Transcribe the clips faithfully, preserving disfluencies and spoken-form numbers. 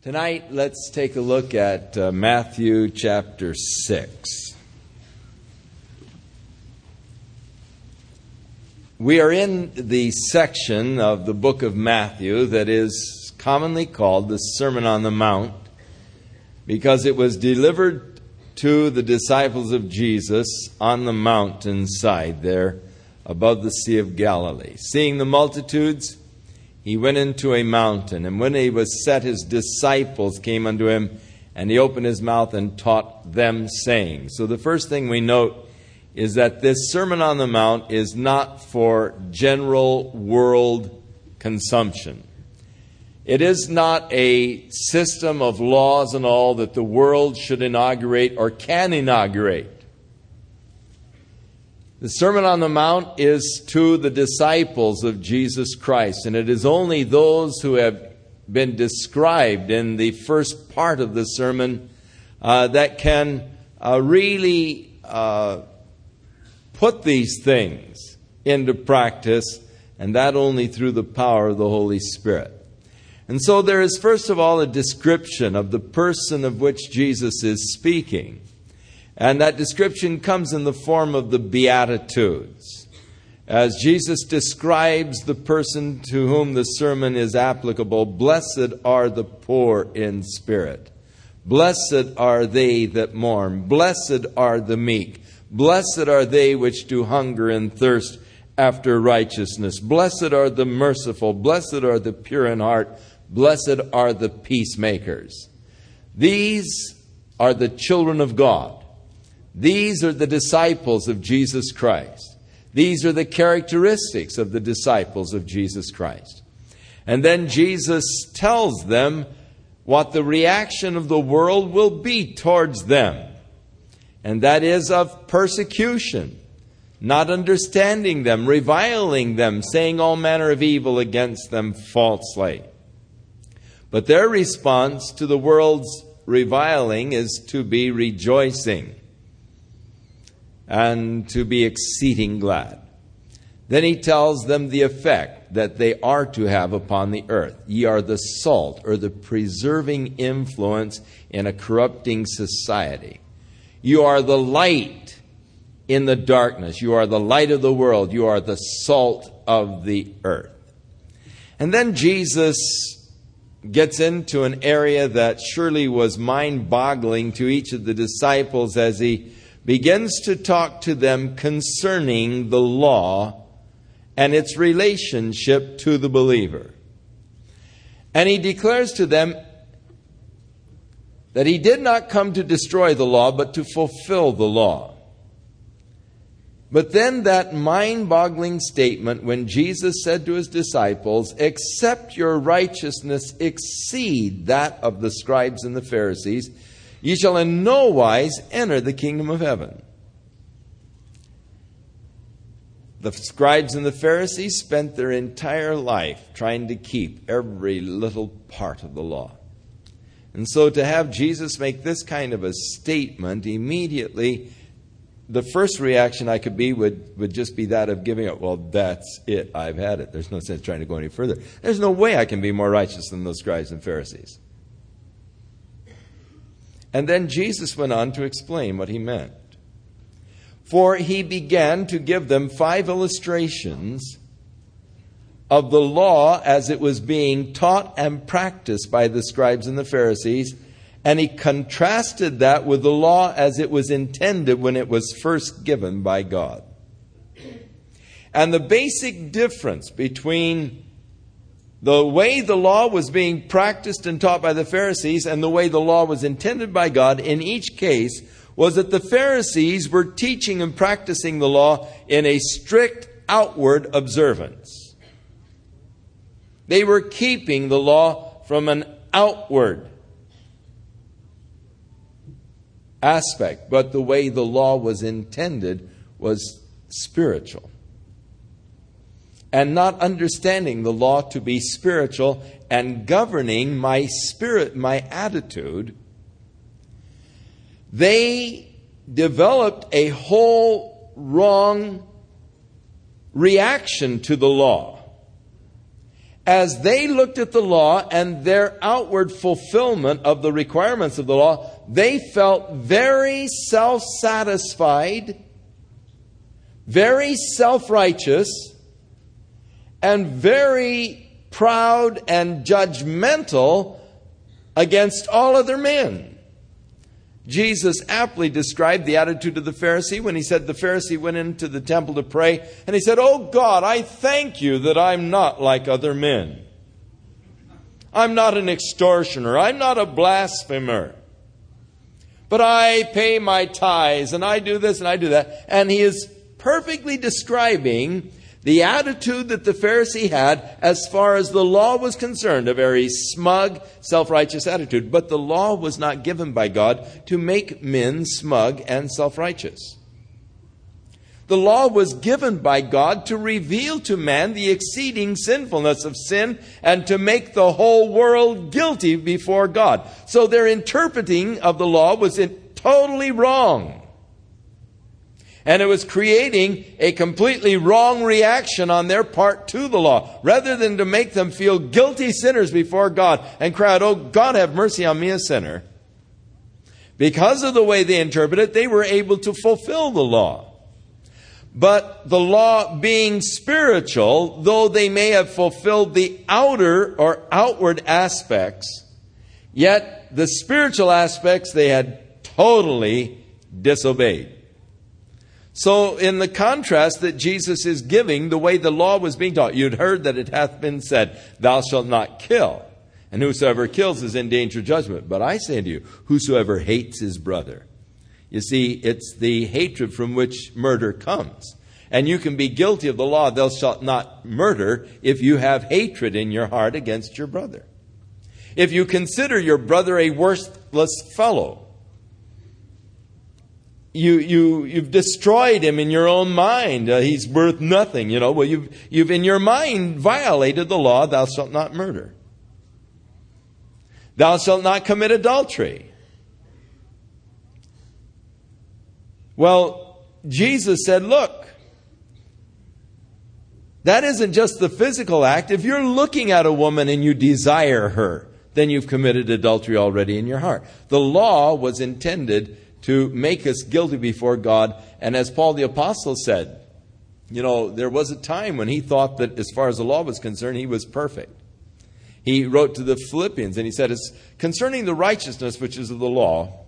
Tonight, let's take a look at uh, Matthew chapter six. We are in the section of the book of Matthew that is commonly called the Sermon on the Mount because it was delivered to the disciples of Jesus on the mountainside there above the Sea of Galilee. Seeing the multitudes, he went into a mountain, and when he was set, his disciples came unto him, and he opened his mouth and taught them, saying. So the first thing we note is that this Sermon on the Mount is not for general world consumption. It is not a system of laws and all that the world should inaugurate or can inaugurate. The Sermon on the Mount is to the disciples of Jesus Christ, and it is only those who have been described in the first part of the sermon uh, that can uh, really uh, put these things into practice, and that only through the power of the Holy Spirit. And so there is first of all a description of the person of which Jesus is speaking. And that description comes in the form of the Beatitudes. As Jesus describes the person to whom the sermon is applicable, blessed are the poor in spirit. Blessed are they that mourn. Blessed are the meek. Blessed are they which do hunger and thirst after righteousness. Blessed are the merciful. Blessed are the pure in heart. Blessed are the peacemakers. These are the children of God. These are the disciples of Jesus Christ. These are the characteristics of the disciples of Jesus Christ. And then Jesus tells them what the reaction of the world will be towards them. And that is of persecution, not understanding them, reviling them, saying all manner of evil against them falsely. But their response to the world's reviling is to be rejoicing and to be exceeding glad. Then he tells them the effect that they are to have upon the earth. Ye are the salt, or the preserving influence in a corrupting society. You are the light in the darkness. You are the light of the world. You are the salt of the earth. And then Jesus gets into an area that surely was mind-boggling to each of the disciples as he begins to talk to them concerning the law and its relationship to the believer. And he declares to them that he did not come to destroy the law, but to fulfill the law. But then that mind-boggling statement when Jesus said to his disciples, except your righteousness exceed that of the scribes and the Pharisees, ye shall in no wise enter the kingdom of heaven. The scribes and the Pharisees spent their entire life trying to keep every little part of the law. And so to have Jesus make this kind of a statement, immediately the first reaction I could be would, would just be that of giving up. Well, that's it. I've had it. There's no sense trying to go any further. There's no way I can be more righteous than those scribes and Pharisees. And then Jesus went on to explain what he meant. For he began to give them five illustrations of the law as it was being taught and practiced by the scribes and the Pharisees. And he contrasted that with the law as it was intended when it was first given by God. And the basic difference between the way the law was being practiced and taught by the Pharisees and the way the law was intended by God in each case was that the Pharisees were teaching and practicing the law in a strict outward observance. They were keeping the law from an outward aspect, but the way the law was intended was spiritual. And not understanding the law to be spiritual and governing my spirit, my attitude, they developed a whole wrong reaction to the law. as they looked at the law and their outward fulfillment of the requirements of the law, they felt very self-satisfied, very self-righteous, and very proud and judgmental against all other men. Jesus aptly described the attitude of the Pharisee when he said the Pharisee went into the temple to pray, and he said, "Oh God, I thank you that I'm not like other men. I'm not an extortioner. I'm not a blasphemer. But I pay my tithes, and I do this and I do that." And he is perfectly describing the attitude that the Pharisee had as far as the law was concerned, a very smug, self-righteous attitude. But the law was not given by God to make men smug and self-righteous. The law was given by God to reveal to man the exceeding sinfulness of sin and to make the whole world guilty before God. So their interpreting of the law was totally wrong. And it was creating a completely wrong reaction on their part to the law. Rather than to make them feel guilty sinners before God and cry out, "Oh, God, have mercy on me, a sinner." Because of the way they interpret it, they were able to fulfill the law. But the law being spiritual, though they may have fulfilled the outer or outward aspects, yet the spiritual aspects they had totally disobeyed. So in the contrast that Jesus is giving, the way the law was being taught, you'd heard that it hath been said, "Thou shalt not kill, and whosoever kills is in danger of judgment. But I say unto you, whosoever hates his brother." You see, it's the hatred from which murder comes. And you can be guilty of the law, "Thou shalt not murder," if you have hatred in your heart against your brother. If you consider your brother a worthless fellow, You, you, you've destroyed him in your own mind. Uh, he's worth nothing, you know. Well, you've, you've in your mind violated the law, "Thou shalt not murder." "Thou shalt not commit adultery." Well, Jesus said, look, that isn't just the physical act. If you're looking at a woman and you desire her, then you've committed adultery already in your heart. The law was intended to make us guilty before God. And as Paul the Apostle said, you know, there was a time when he thought that as far as the law was concerned, he was perfect. He wrote to the Philippians and he said, "It's concerning the righteousness which is of the law,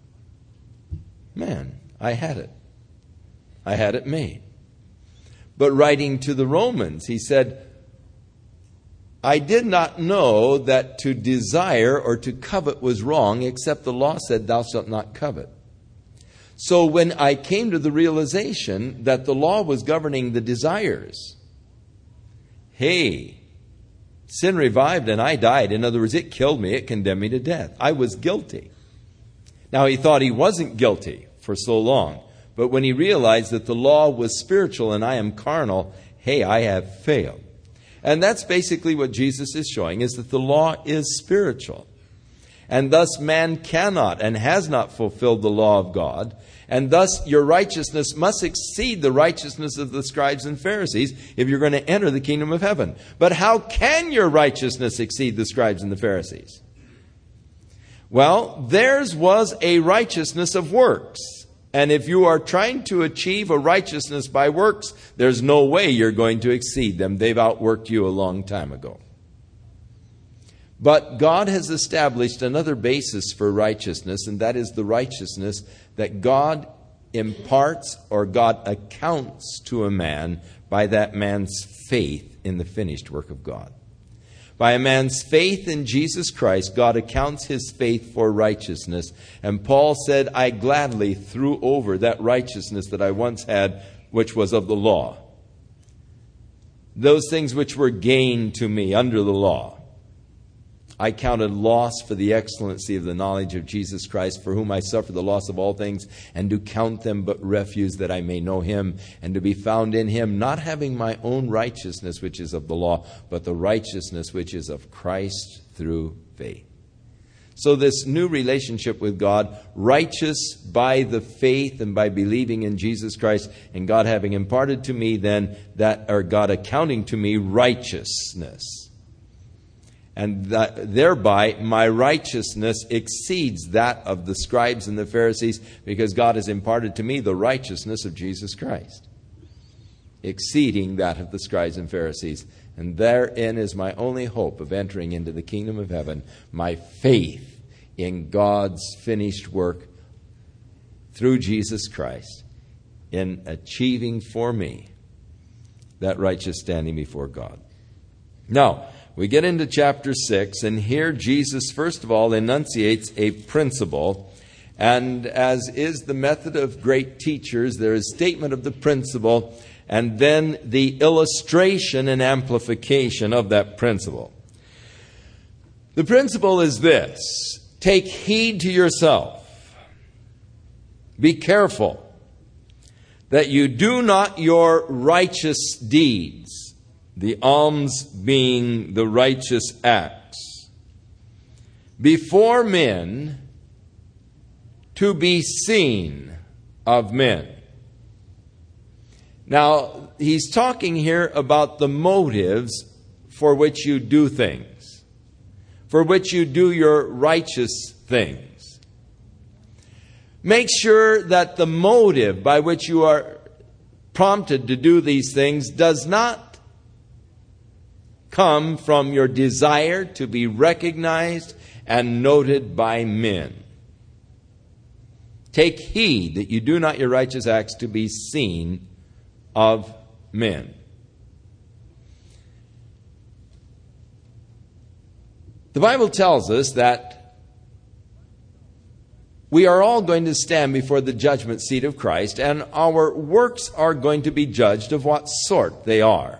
man, I had it. I had it made." But writing to the Romans, he said, "I did not know that to desire or to covet was wrong, except the law said, 'Thou shalt not covet.'" So when I came to the realization that the law was governing the desires, hey, sin revived and I died. In other words, it killed me. It condemned me to death. I was guilty. Now, he thought he wasn't guilty for so long. But when he realized that the law was spiritual and I am carnal, hey, I have failed. And that's basically what Jesus is showing, is that the law is spiritual. And thus man cannot and has not fulfilled the law of God. And thus your righteousness must exceed the righteousness of the scribes and Pharisees if you're going to enter the kingdom of heaven. But how can your righteousness exceed the scribes and the Pharisees? Well, theirs was a righteousness of works. And if you are trying to achieve a righteousness by works, there's no way you're going to exceed them. They've outworked you a long time ago. But God has established another basis for righteousness, and that is the righteousness that God imparts or God accounts to a man by that man's faith in the finished work of God. By a man's faith in Jesus Christ, God accounts his faith for righteousness. And Paul said, "I gladly threw over that righteousness that I once had, which was of the law. Those things which were gain to me under the law, I counted loss for the excellency of the knowledge of Jesus Christ, for whom I suffer the loss of all things, and do count them but refuse, that I may know him, and to be found in him, not having my own righteousness which is of the law, but the righteousness which is of Christ through faith." So this new relationship with God, righteous by the faith and by believing in Jesus Christ, and God having imparted to me then that, or God accounting to me righteousness. and that thereby my righteousness exceeds that of the scribes and the Pharisees, because God has imparted to me the righteousness of Jesus Christ, exceeding that of the scribes and Pharisees. And therein is my only hope of entering into the kingdom of heaven, my faith in God's finished work through Jesus Christ in achieving for me that righteous standing before God. Now, we get into chapter six, and here Jesus, first of all, enunciates a principle. And as is the method of great teachers, there is statement of the principle, and then the illustration and amplification of that principle. The principle is this: take heed to yourself. Be careful that you do not your righteous deeds, the alms being the righteous acts, before men to be seen of men. Now, he's talking here about the motives for which you do things, for which you do your righteous things. Make sure that the motive by which you are prompted to do these things does not come from your desire to be recognized and noted by men. Take heed that you do not your righteous acts to be seen of men. The Bible tells us that we are all going to stand before the judgment seat of Christ, and our works are going to be judged of what sort they are.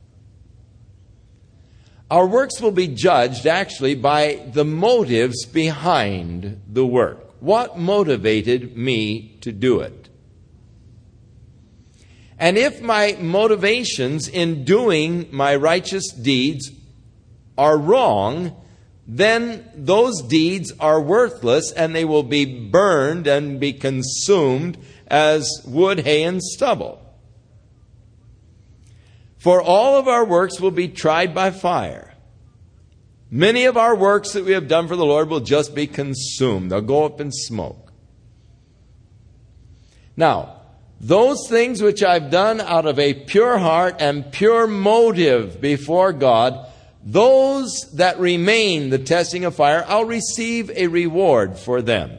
Our works will be judged actually by the motives behind the work. What motivated me to do it? And if my motivations in doing my righteous deeds are wrong, then those deeds are worthless, and they will be burned and be consumed as wood, hay, and stubble. For all of our works will be tried by fire. Many of our works that we have done for the Lord will just be consumed. They'll go up in smoke. Now, those things which I've done out of a pure heart and pure motive before God, those that remain the testing of fire, I'll receive a reward for them.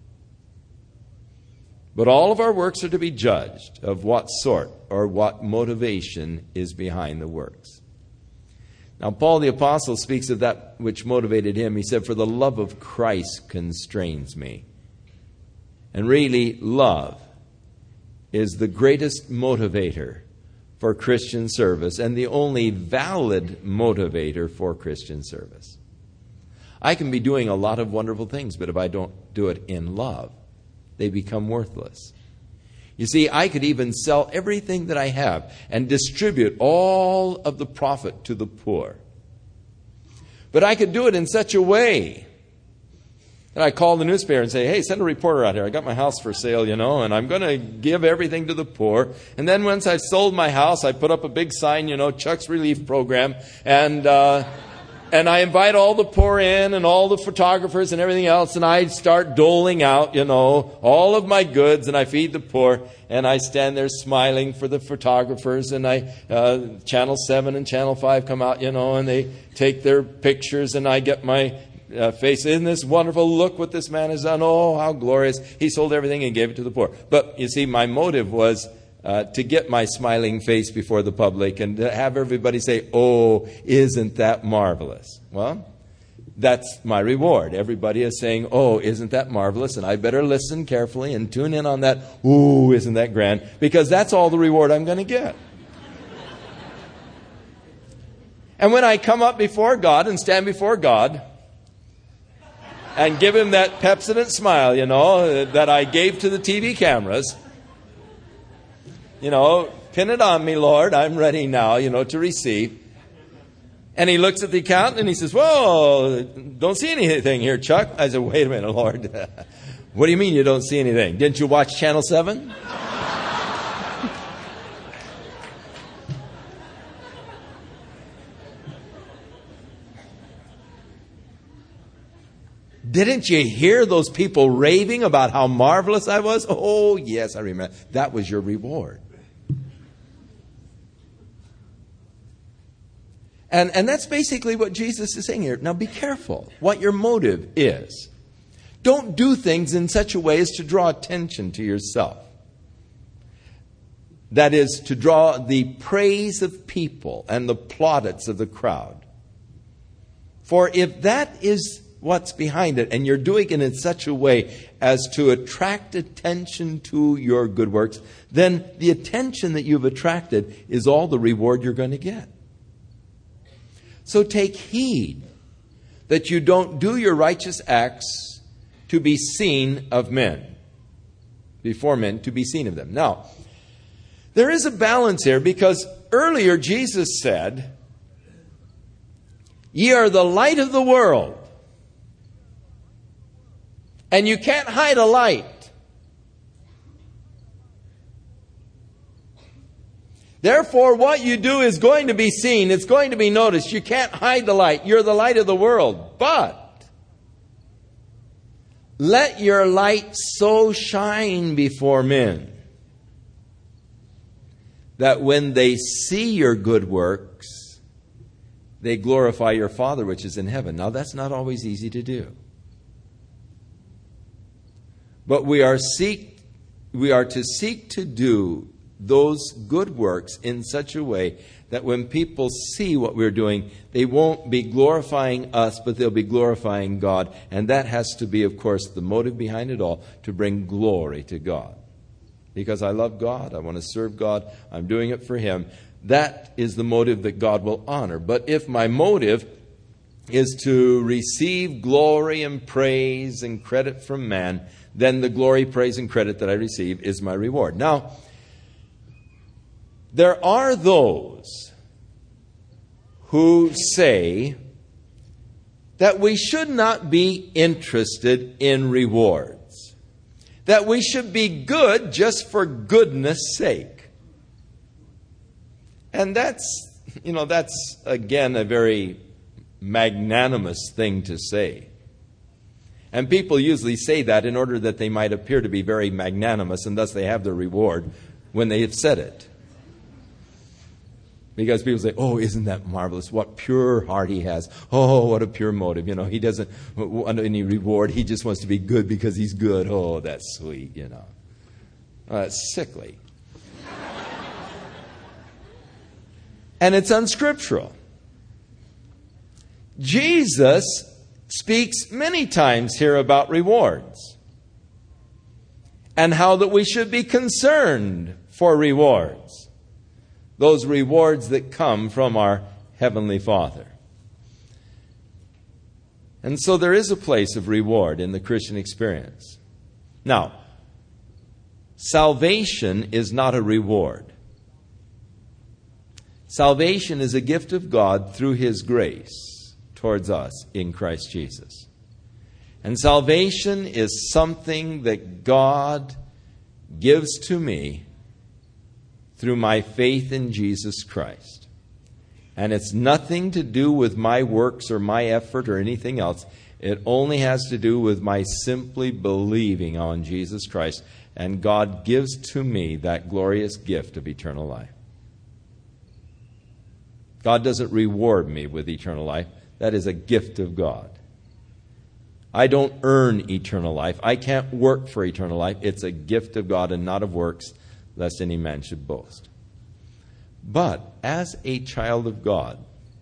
But all of our works are to be judged of what sort or what motivation is behind the works. Now, Paul the Apostle speaks of that which motivated him. He said, "For the love of Christ constrains me." And really, love is the greatest motivator for Christian service, and the only valid motivator for Christian service. I can be doing a lot of wonderful things, but if I don't do it in love, they become worthless. You see, I could even sell everything that I have and distribute all of the profit to the poor. But I could do it in such a way that I call the newspaper and say, "Hey, send a reporter out here. I got my house for sale, you know, and I'm going to give everything to the poor." And then once I've sold my house, I put up a big sign, you know, Chuck's Relief Program, and uh, and I invite all the poor in and all the photographers and everything else, and I start doling out, you know, all of my goods, and I feed the poor, and I stand there smiling for the photographers, and I uh, Channel seven and Channel five come out, you know, and they take their pictures, and I get my Uh, face. Isn't this wonderful? Look what this man has done. Oh, how glorious. He sold everything and gave it to the poor. But you see, my motive was uh, to get my smiling face before the public and to have everybody say, "Oh, isn't that marvelous?" Well, that's my reward. Everybody is saying, "Oh, isn't that marvelous?" And I better listen carefully and tune in on that, "Ooh, isn't that grand?" Because that's all the reward I'm going to get. And when I come up before God and stand before God, and give him that Pepsodent smile, you know, that I gave to the T V cameras. You know, pin it on me, Lord. I'm ready now, you know, to receive. And he looks at the account and he says, "Whoa, don't see anything here, Chuck." I said, "Wait a minute, Lord. What do you mean you don't see anything? Didn't you watch Channel seven? Didn't you hear those people raving about how marvelous I was? Oh, yes, I remember. That was your reward. And, and that's basically what Jesus is saying here. Now be careful what your motive is. Don't do things in such a way as to draw attention to yourself. That is, to draw the praise of people and the plaudits of the crowd. For if that is what's behind it, and you're doing it in such a way as to attract attention to your good works, then the attention that you've attracted is all the reward you're going to get. So take heed that you don't do your righteous acts to be seen of men, before men, to be seen of them. Now, there is a balance here, because earlier Jesus said, "Ye are the light of the world." And you can't hide a light. Therefore, what you do is going to be seen. It's going to be noticed. You can't hide the light. You're the light of the world. But let your light so shine before men that when they see your good works, they glorify your Father which is in heaven. Now, that's not always easy to do. But we are seek, we are to seek to do those good works in such a way that when people see what we're doing, they won't be glorifying us, but they'll be glorifying God. And that has to be, of course, the motive behind it all, to bring glory to God. Because I love God, I want to serve God, I'm doing it for Him. That is the motive that God will honor. But if my motive is to receive glory and praise and credit from man, then the glory, praise, and credit that I receive is my reward. Now, there are those who say that we should not be interested in rewards, that we should be good just for goodness sake. And that's, you know, that's again a very magnanimous thing to say. And people usually say that in order that they might appear to be very magnanimous, and thus they have their reward when they have said it. Because people say, "Oh, isn't that marvelous? What pure heart he has. Oh, what a pure motive. You know, he doesn't want any reward. He just wants to be good because he's good. Oh, that's sweet, you know." Well, that's sickly. And it's unscriptural. Jesus speaks many times here about rewards and how that we should be concerned for rewards. Those rewards that come from our Heavenly Father. And so there is a place of reward in the Christian experience. Now, salvation is not a reward. Salvation is a gift of God through His grace towards us in Christ Jesus. And salvation is something that God gives to me through my faith in Jesus Christ. And it's nothing to do with my works or my effort or anything else. It only has to do with my simply believing on Jesus Christ. And God gives to me that glorious gift of eternal life. God doesn't reward me with eternal life. That is a gift of God. I don't earn eternal life. I can't work for eternal life. It's a gift of God and not of works, lest any man should boast. But as a child of God,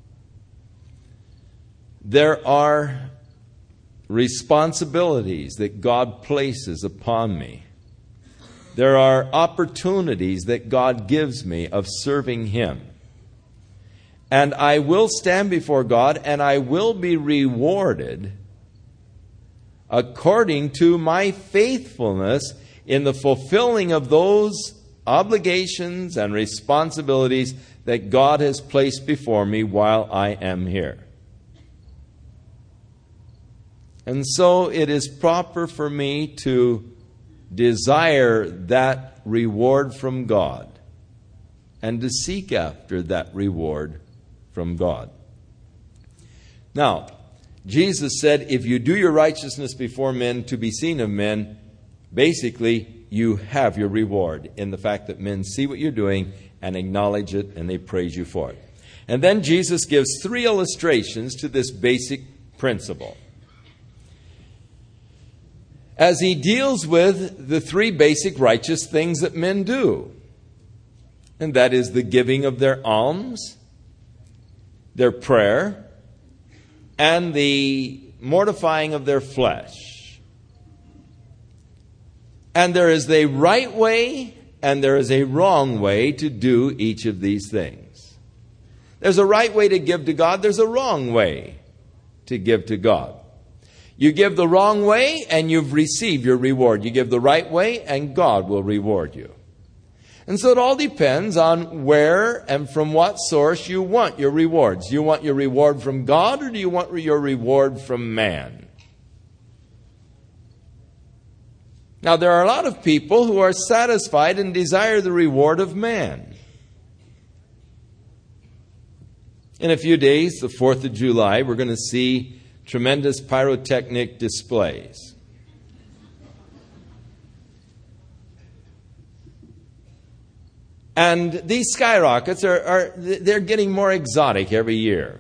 there are responsibilities that God places upon me. There are opportunities that God gives me of serving Him. And I will stand before God and I will be rewarded according to my faithfulness in the fulfilling of those obligations and responsibilities that God has placed before me while I am here. And so it is proper for me to desire that reward from God and to seek after that reward from God. Now, Jesus said, if you do your righteousness before men to be seen of men, basically you have your reward in the fact that men see what you're doing and acknowledge it and they praise you for it. And then Jesus gives three illustrations to this basic principle, as he deals with the three basic righteous things that men do. And that is the giving of their alms, their prayer, and the mortifying of their flesh. And there is a right way and there is a wrong way to do each of these things. There's a right way to give to God. There's a wrong way to give to God. You give the wrong way and you've received your reward. You give the right way and God will reward you. And so it all depends on where and from what source you want your rewards. Do you want your reward from God or do you want your reward from man? Now, there are a lot of people who are satisfied and desire the reward of man. In a few days, the fourth of July, we're going to see tremendous pyrotechnic displays. And these skyrockets are, are they're getting more exotic every year.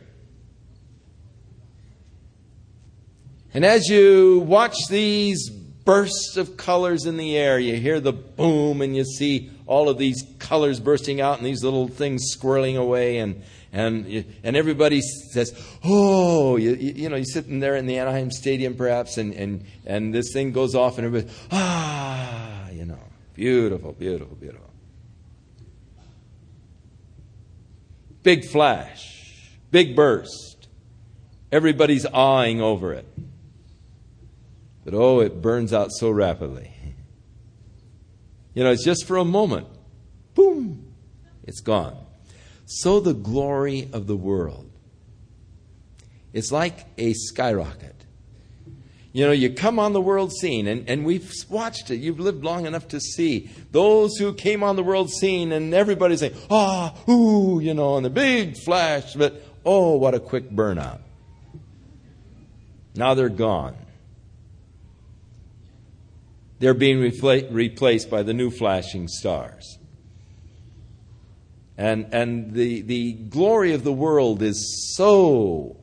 And as you watch these bursts of colors in the air, you hear the boom and you see all of these colors bursting out and these little things swirling away, and and and everybody says, oh, you, you know, you're sitting there in the Anaheim Stadium perhaps, and, and, and this thing goes off and everybody, ah, you know, beautiful, beautiful, beautiful. Big flash, big burst. Everybody's awing over it. But oh, it burns out so rapidly. You know, it's just for a moment. Boom, it's gone. So the glory of the world. It's like a skyrocket. You know, you come on the world scene, and, and we've watched it. You've lived long enough to see those who came on the world scene, and everybody's saying, ah, ooh, you know, and the big flash, but oh, what a quick burnout. Now they're gone. They're being refla- replaced by the new flashing stars. And, and the, the glory of the world is so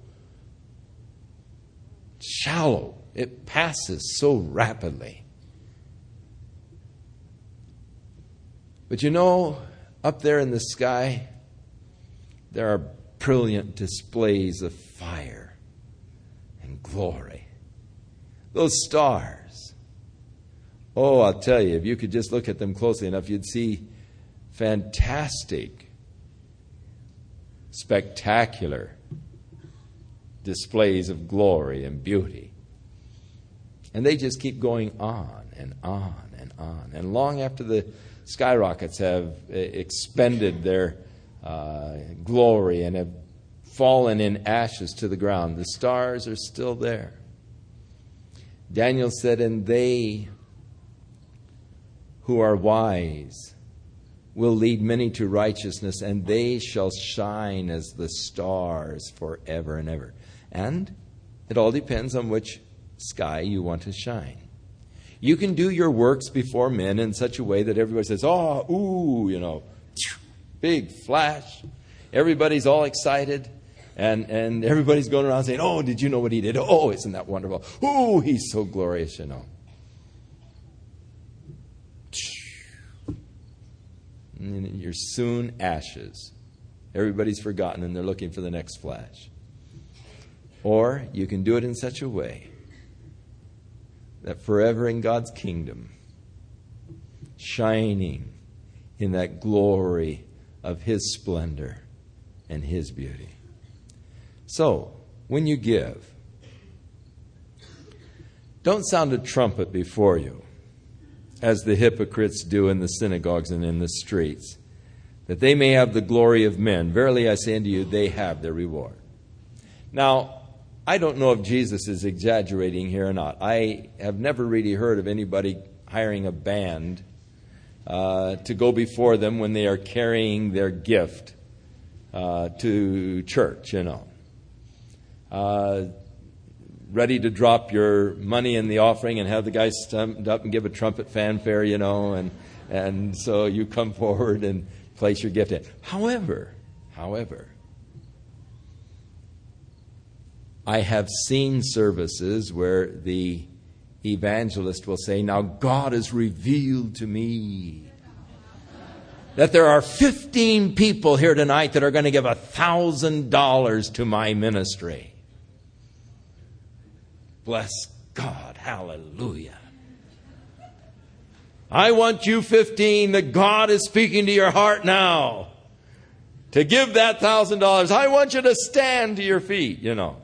shallow. It passes so rapidly. But you know, up there in the sky, there are brilliant displays of fire and glory. Those stars. Oh, I'll tell you, if you could just look at them closely enough, you'd see fantastic, spectacular displays of glory and beauty. And they just keep going on and on and on. And long after the skyrockets have expended their uh, glory and have fallen in ashes to the ground, the stars are still there. Daniel said, and they who are wise will lead many to righteousness, and they shall shine as the stars forever and ever. And it all depends on which sky you want to shine. You can do your works before men in such a way that everybody says, oh, ooh, you know, big flash. Everybody's all excited. And, and everybody's going around saying, oh, did you know what he did? Oh, isn't that wonderful? Oh, he's so glorious, you know. And you're soon ashes. Everybody's forgotten and they're looking for the next flash. Or you can do it in such a way that forever in God's kingdom, shining in that glory of His splendor and His beauty. So, when you give, don't sound a trumpet before you, as the hypocrites do in the synagogues and in the streets, that they may have the glory of men. Verily I say unto you, they have their reward. Now, I don't know if Jesus is exaggerating here or not. I have never really heard of anybody hiring a band uh, to go before them when they are carrying their gift uh, to church, you know. Uh, ready to drop your money in the offering and have the guy stand up and give a trumpet fanfare, you know, and and so you come forward and place your gift in. However, however, I have seen services where the evangelist will say, now God has revealed to me that there are fifteen people here tonight that are going to give a thousand dollars to my ministry. Bless God. Hallelujah. I want you fifteen that God is speaking to your heart now to give that thousand dollars. I want you to stand to your feet, you know.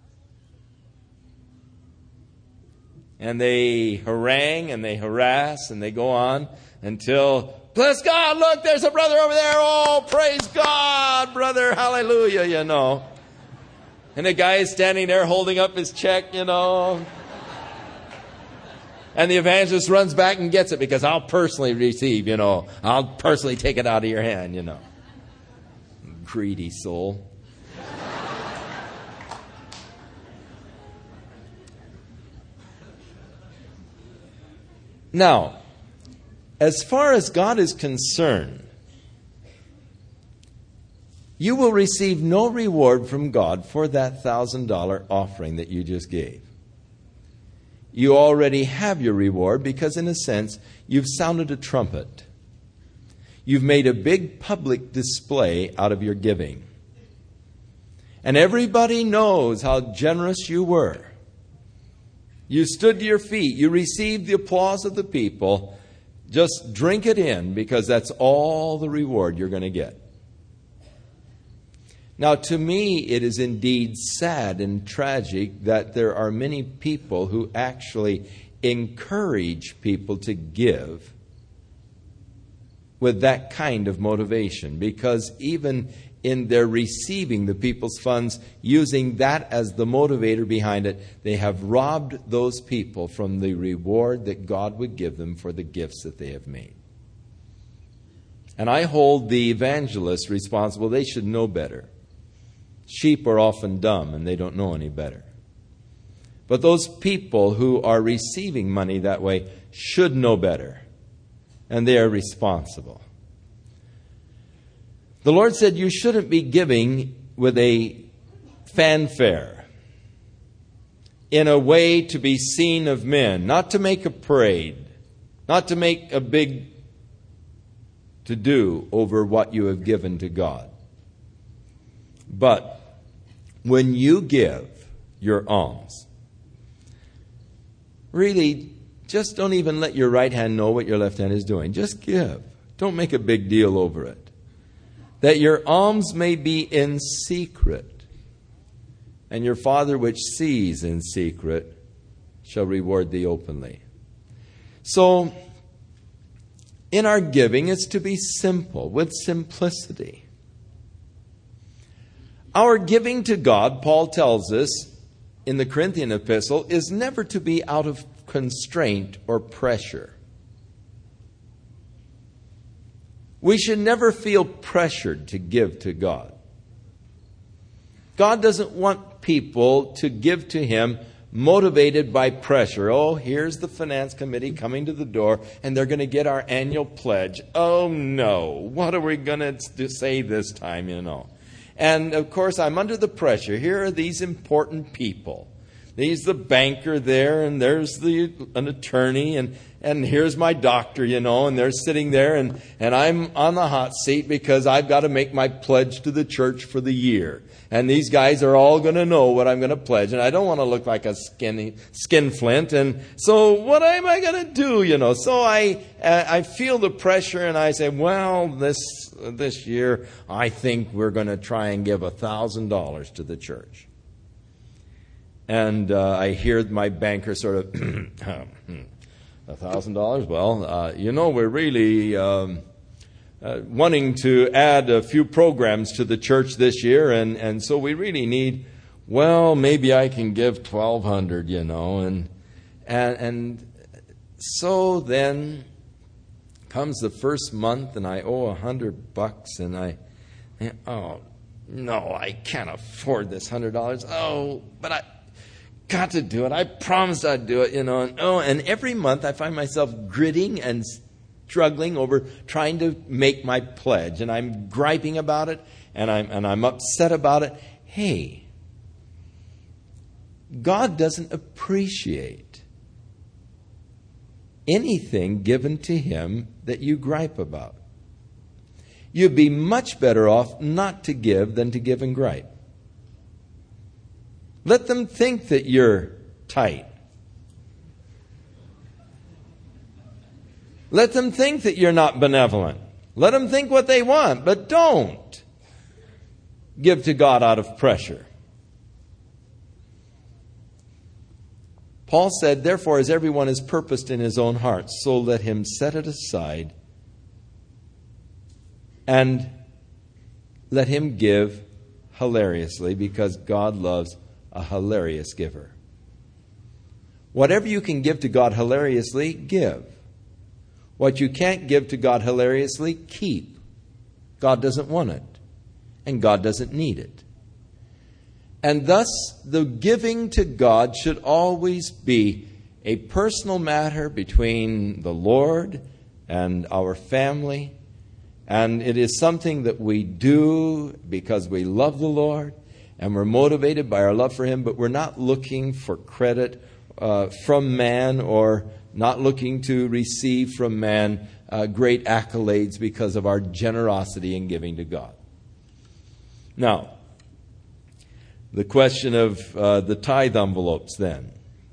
And they harangue and they harass and they go on until, bless God, look, there's a brother over there. Oh, praise God, brother, hallelujah, you know. And the guy is standing there holding up his check, you know. And the evangelist runs back and gets it because I'll personally receive, you know. I'll personally take it out of your hand, you know. Greedy soul. Now, as far as God is concerned, you will receive no reward from God for that one thousand dollars offering that you just gave. You already have your reward because, in a sense, you've sounded a trumpet. You've made a big public display out of your giving. And everybody knows how generous you were. You stood to your feet. You received the applause of the people. Just drink it in because that's all the reward you're going to get. Now, to me, it is indeed sad and tragic that there are many people who actually encourage people to give with that kind of motivation, because even in their receiving the people's funds, using that as the motivator behind it, they have robbed those people from the reward that God would give them for the gifts that they have made. And I hold the evangelists responsible. They should know better. Sheep are often dumb and they don't know any better. But those people who are receiving money that way should know better. And they are responsible. The Lord said you shouldn't be giving with a fanfare, in a way to be seen of men, not to make a parade, not to make a big to-do over what you have given to God. But when you give your alms, really, just don't even let your right hand know what your left hand is doing. Just give. Don't make a big deal over it. That your alms may be in secret, and your Father which sees in secret shall reward thee openly. So, in our giving, it's to be simple, with simplicity. Our giving to God, Paul tells us in the Corinthian epistle, is never to be out of constraint or pressure. We should never feel pressured to give to God. God doesn't want people to give to Him motivated by pressure. Oh, here's the finance committee coming to the door and they're going to get our annual pledge. Oh no, what are we going to say this time, you know? And of course, I'm under the pressure. Here are these important people. He's the banker there, and there's the an attorney, and, and here's my doctor, you know, and they're sitting there, and, and I'm on the hot seat because I've got to make my pledge to the church for the year. And these guys are all going to know what I'm going to pledge, and I don't want to look like a skinny skinflint, and so what am I going to do, you know? So I I feel the pressure, and I say, well, this this year I think we're going to try and give a thousand dollars to the church. And uh, I hear my banker sort of, a thousand dollars? Well, uh, you know, we're really um, uh, wanting to add a few programs to the church this year, and, and so we really need, well, maybe I can give twelve hundred, you know, and and and so then comes the first month, and I owe a hundred bucks, and I, oh no, I can't afford this hundred dollars. Oh, but I. got to do it. I promised I'd do it, you know. And, oh, and every month I find myself gritting and struggling over trying to make my pledge. And I'm griping about it, and I'm, and I'm upset about it. Hey, God doesn't appreciate anything given to Him that you gripe about. You'd be much better off not to give than to give and gripe. Let them think that you're tight. Let them think that you're not benevolent. Let them think what they want, but don't give to God out of pressure. Paul said, therefore, as everyone is purposed in his own heart, so let him set it aside and let him give hilariously, because God loves a hilarious giver. Whatever you can give to God hilariously, give. What you can't give to God hilariously, keep. God doesn't want it, and God doesn't need it. And thus, the giving to God should always be a personal matter between the Lord and our family. And it is something that we do because we love the Lord and we're motivated by our love for Him, but we're not looking for credit uh, from man, or not looking to receive from man uh, great accolades because of our generosity in giving to God. Now, the question of uh, the tithe envelopes then.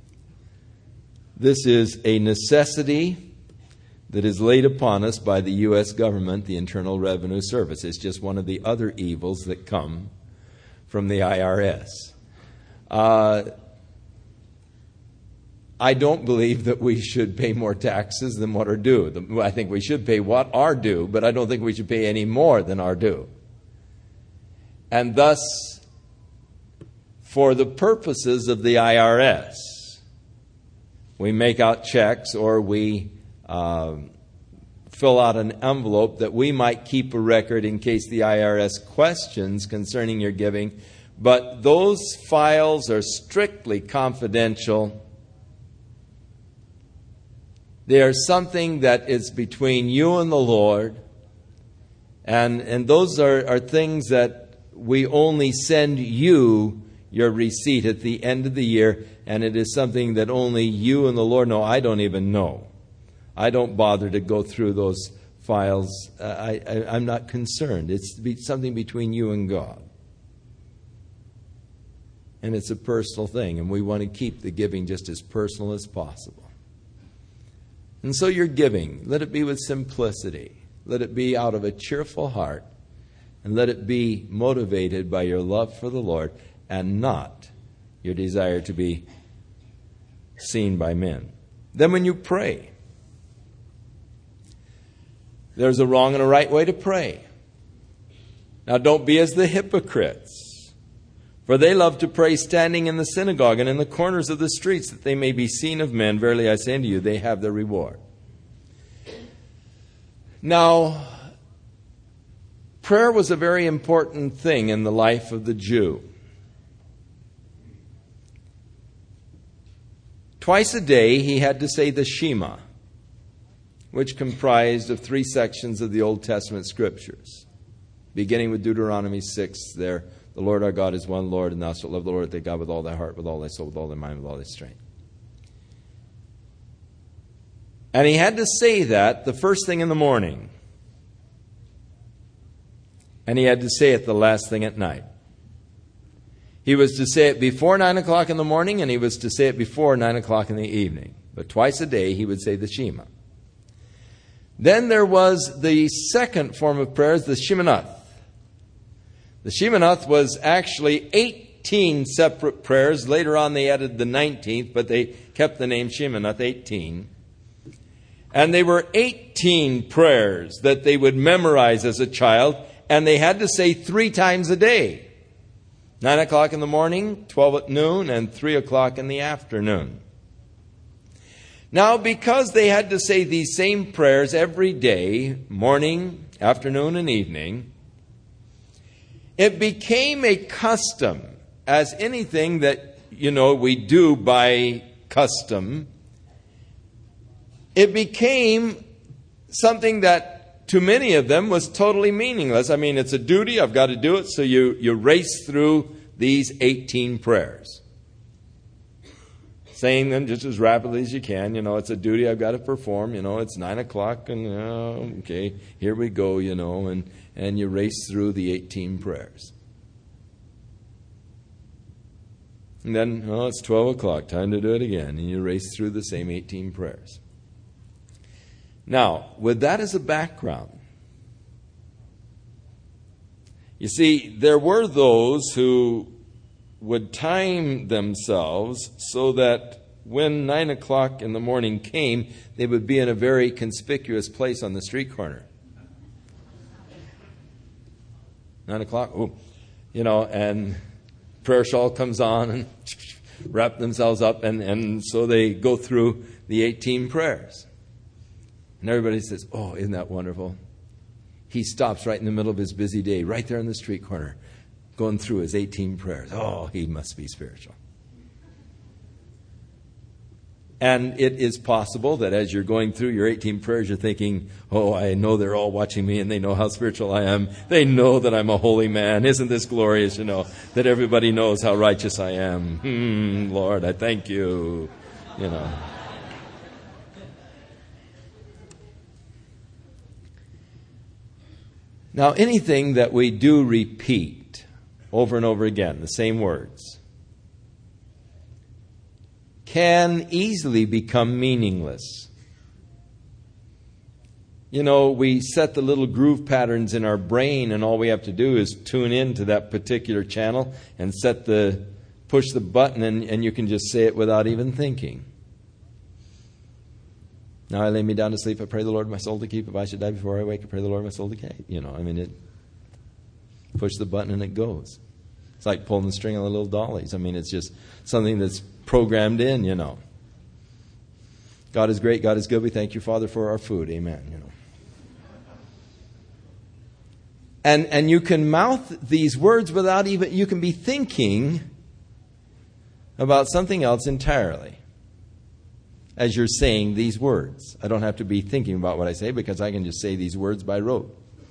This is a necessity that is laid upon us by the U S government, the Internal Revenue Service. It's just one of the other evils that come from the I R S. Uh, I don't believe that we should pay more taxes than what are due. I think we should pay what are due, but I don't think we should pay any more than are due. And thus, for the purposes of the I R S, we make out checks, or we uh, fill out an envelope that we might keep a record in case the I R S questions concerning your giving. But those files are strictly confidential. They are something that is between you and the Lord. And, and those are, are things that we only send you your receipt at the end of the year, and it is something that only you and the Lord know. I don't even know. I don't bother to go through those files. Uh, I, I, I'm not concerned. It's be something between you and God. And it's a personal thing, and we want to keep the giving just as personal as possible. And so your giving, let it be with simplicity. Let it be out of a cheerful heart, and let it be motivated by your love for the Lord, and not your desire to be seen by men. Then when you pray, there's a wrong and a right way to pray. Now don't be as the hypocrites, for they love to pray standing in the synagogue and in the corners of the streets, that they may be seen of men. Verily I say unto you, they have their reward. Now, prayer was a very important thing in the life of the Jew. Twice a day he had to say the Shema, which comprised of three sections of the Old Testament Scriptures. Beginning with Deuteronomy six there, the Lord our God is one Lord, and thou shalt love the Lord thy God with all thy heart, with all thy soul, with all thy mind, with all thy strength. And he had to say that the first thing in the morning. And he had to say it the last thing at night. He was to say it before nine o'clock in the morning, and he was to say it before nine o'clock in the evening. But twice a day he would say the Shema. Then there was the second form of prayer, the Sheminath. The Sheminath was actually eighteen separate prayers. Later on they added the nineteenth, but they kept the name Sheminath, eighteen. And they were eighteen prayers that they would memorize as a child, and they had to say three times a day. Nine o'clock in the morning, twelve at noon, and three o'clock in the afternoon. Now, because they had to say these same prayers every day, morning, afternoon, and evening, it became a custom, as anything that you know, we do by custom, it became something that to many of them was totally meaningless. I mean, it's a duty, I've got to do it, so you, you race through these eighteen prayers, saying them just as rapidly as you can. You know, it's a duty I've got to perform. You know, it's nine o'clock and, uh, okay, here we go, you know, and, and you race through the eighteen prayers. And then, oh, it's twelve o'clock, time to do it again. And you race through the same eighteen prayers. Now, with that as a background, you see, there were those who would time themselves so that when nine o'clock in the morning came, they would be in a very conspicuous place on the street corner. Nine o'clock, oh, you know, and prayer shawl comes on and wrap themselves up, and, and so they go through the eighteen prayers. And everybody says, oh, isn't that wonderful? He stops right in the middle of his busy day, right there in the street corner, going through his eighteen prayers. Oh, he must be spiritual. And it is possible that as you're going through your eighteen prayers, you're thinking, oh, I know they're all watching me and they know how spiritual I am. They know that I'm a holy man. Isn't this glorious, you know, that everybody knows how righteous I am. Hmm, Lord, I thank you, you know. Now, anything that we do repeat over and over again, the same words, can easily become meaningless. You know, we set the little groove patterns in our brain, and all we have to do is tune in to that particular channel and set the, push the button, and, and you can just say it without even thinking. Now I lay me down to sleep, I pray the Lord my soul to keep. If I should die before I wake, I pray the Lord my soul to keep. You know, I mean, it, push the button and it goes. It's like pulling the string on the little dollies. I mean, it's just something that's programmed in, you know. God is great, God is good. We thank you, Father, for our food. Amen, you know. And and you can mouth these words without even, you can be thinking about something else entirely as you're saying these words. I don't have to be thinking about what I say because I can just say these words by rote.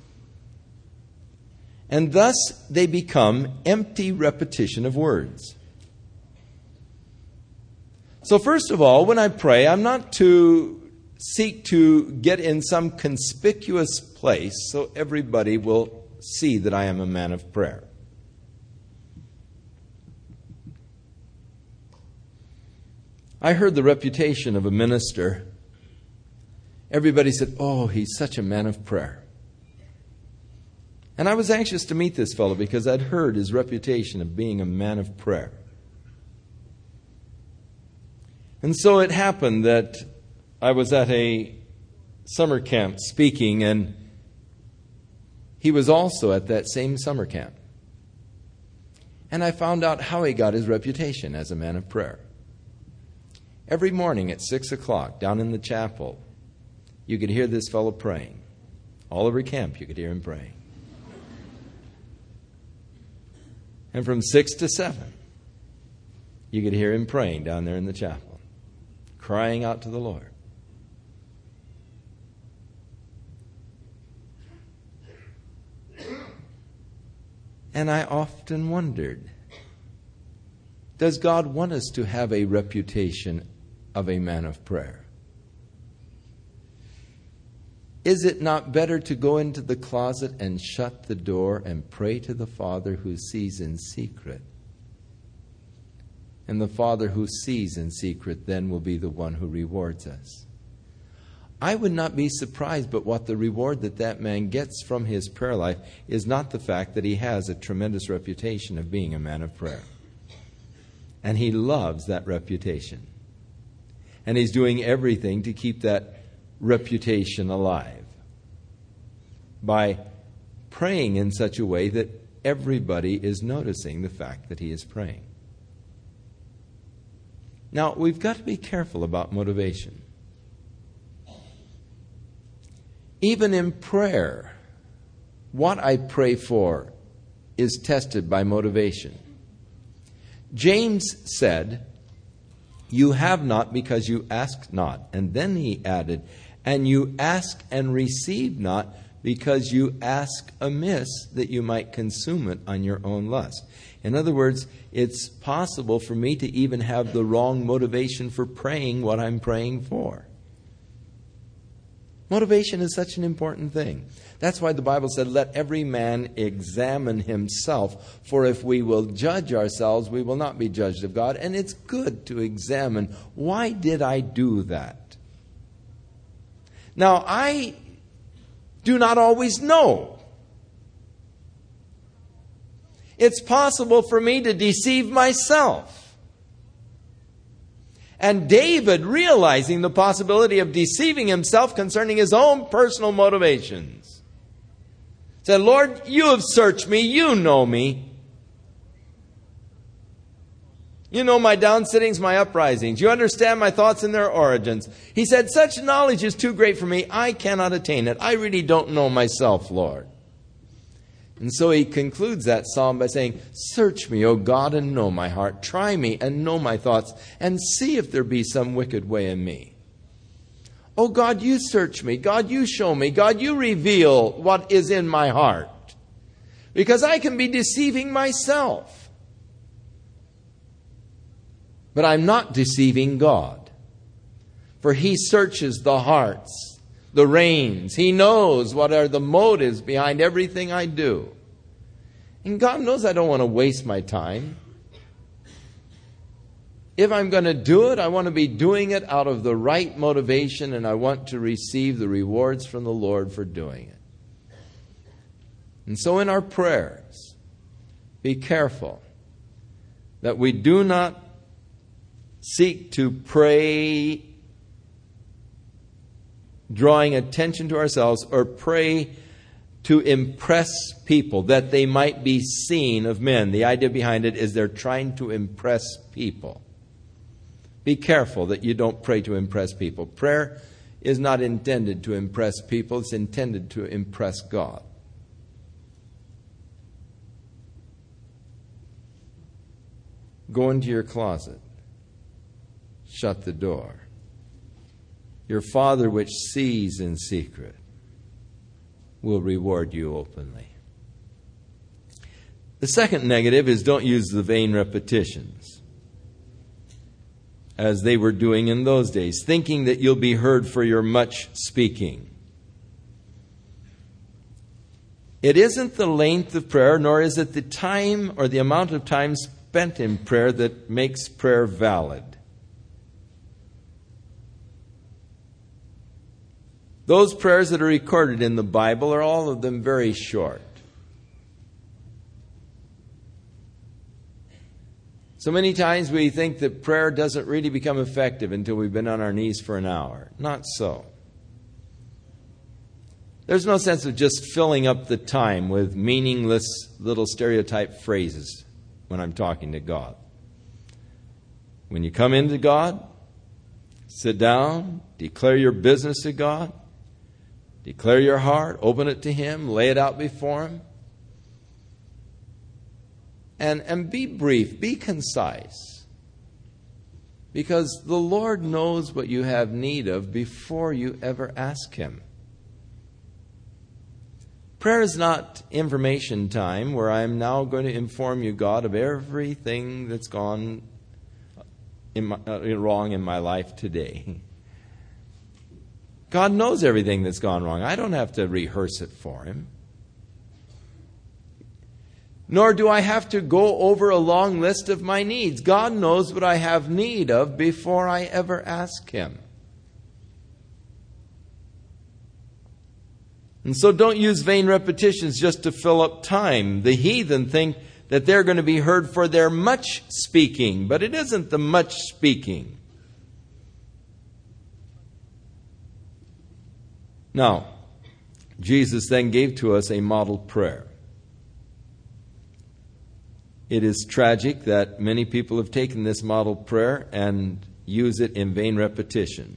And thus they become empty repetition of words. So first of all, when I pray, I'm not to seek to get in some conspicuous place so everybody will see that I am a man of prayer. I heard the reputation of a minister. Everybody said, oh, he's such a man of prayer. And I was anxious to meet this fellow because I'd heard his reputation of being a man of prayer. And so it happened that I was at a summer camp speaking, and he was also at that same summer camp. And I found out how he got his reputation as a man of prayer. Every morning at six o'clock down in the chapel, you could hear this fellow praying. All over camp you could hear him praying. And from six to seven, you could hear him praying down there in the chapel, crying out to the Lord. And I often wondered, does God want us to have a reputation of a man of prayer? Is it not better to go into the closet and shut the door and pray to the Father who sees in secret? And the Father who sees in secret then will be the one who rewards us. I would not be surprised, but what the reward that that man gets from his prayer life is not the fact that he has a tremendous reputation of being a man of prayer. And he loves that reputation. And he's doing everything to keep that reputation alive by praying in such a way that everybody is noticing the fact that he is praying. Now, we've got to be careful about motivation. Even in prayer, what I pray for is tested by motivation. James said, "You have not because you ask not." And then he added, "And you ask and receive not because you ask amiss, that you might consume it on your own lust." In other words, it's possible for me to even have the wrong motivation for praying what I'm praying for. Motivation is such an important thing. That's why the Bible said, "Let every man examine himself, for if we will judge ourselves, we will not be judged of God." And it's good to examine, why did I do that? Now, I do not always know. It's possible for me to deceive myself. And David, realizing the possibility of deceiving himself concerning his own personal motivations, said, "Lord, you have searched me. You know me. You know my downsittings, my uprisings. You understand my thoughts and their origins." He said, "Such knowledge is too great for me. I cannot attain it. I really don't know myself, Lord." And so he concludes that psalm by saying, "Search me, O God, and know my heart. Try me and know my thoughts, and see if there be some wicked way in me." Oh God, you search me. God, you show me. God, you reveal what is in my heart. Because I can be deceiving myself. But I'm not deceiving God. For He searches the hearts, the reins. He knows what are the motives behind everything I do. And God knows I don't want to waste my time. If I'm going to do it, I want to be doing it out of the right motivation, and I want to receive the rewards from the Lord for doing it. And so in our prayers, be careful that we do not seek to pray drawing attention to ourselves, or pray to impress people that they might be seen of men. The idea behind it is they're trying to impress people. Be careful that you don't pray to impress people. Prayer is not intended to impress people. It's intended to impress God. Go into your closet. Shut the door. Your Father which sees in secret will reward you openly. The second negative is don't use the vain repetitions, as they were doing in those days, thinking that you'll be heard for your much speaking. It isn't the length of prayer, nor is it the time or the amount of time spent in prayer that makes prayer valid. Those prayers that are recorded in the Bible are all of them very short. So many times we think that prayer doesn't really become effective until we've been on our knees for an hour. Not so. There's no sense of just filling up the time with meaningless little stereotype phrases when I'm talking to God. When you come into God, sit down, declare your business to God, declare your heart, open it to Him, lay it out before Him. And, and be brief, be concise. Because the Lord knows what you have need of before you ever ask Him. Prayer is not information time where I'm now going to inform you, God, of everything that's gone in my, uh, wrong in my life today. God knows everything that's gone wrong. I don't have to rehearse it for Him. Nor do I have to go over a long list of my needs. God knows what I have need of before I ever ask Him. And so don't use vain repetitions just to fill up time. The heathen think that they're going to be heard for their much speaking, but it isn't the much speaking. Now, Jesus then gave to us a model prayer. It is tragic that many people have taken this model prayer and use it in vain repetition.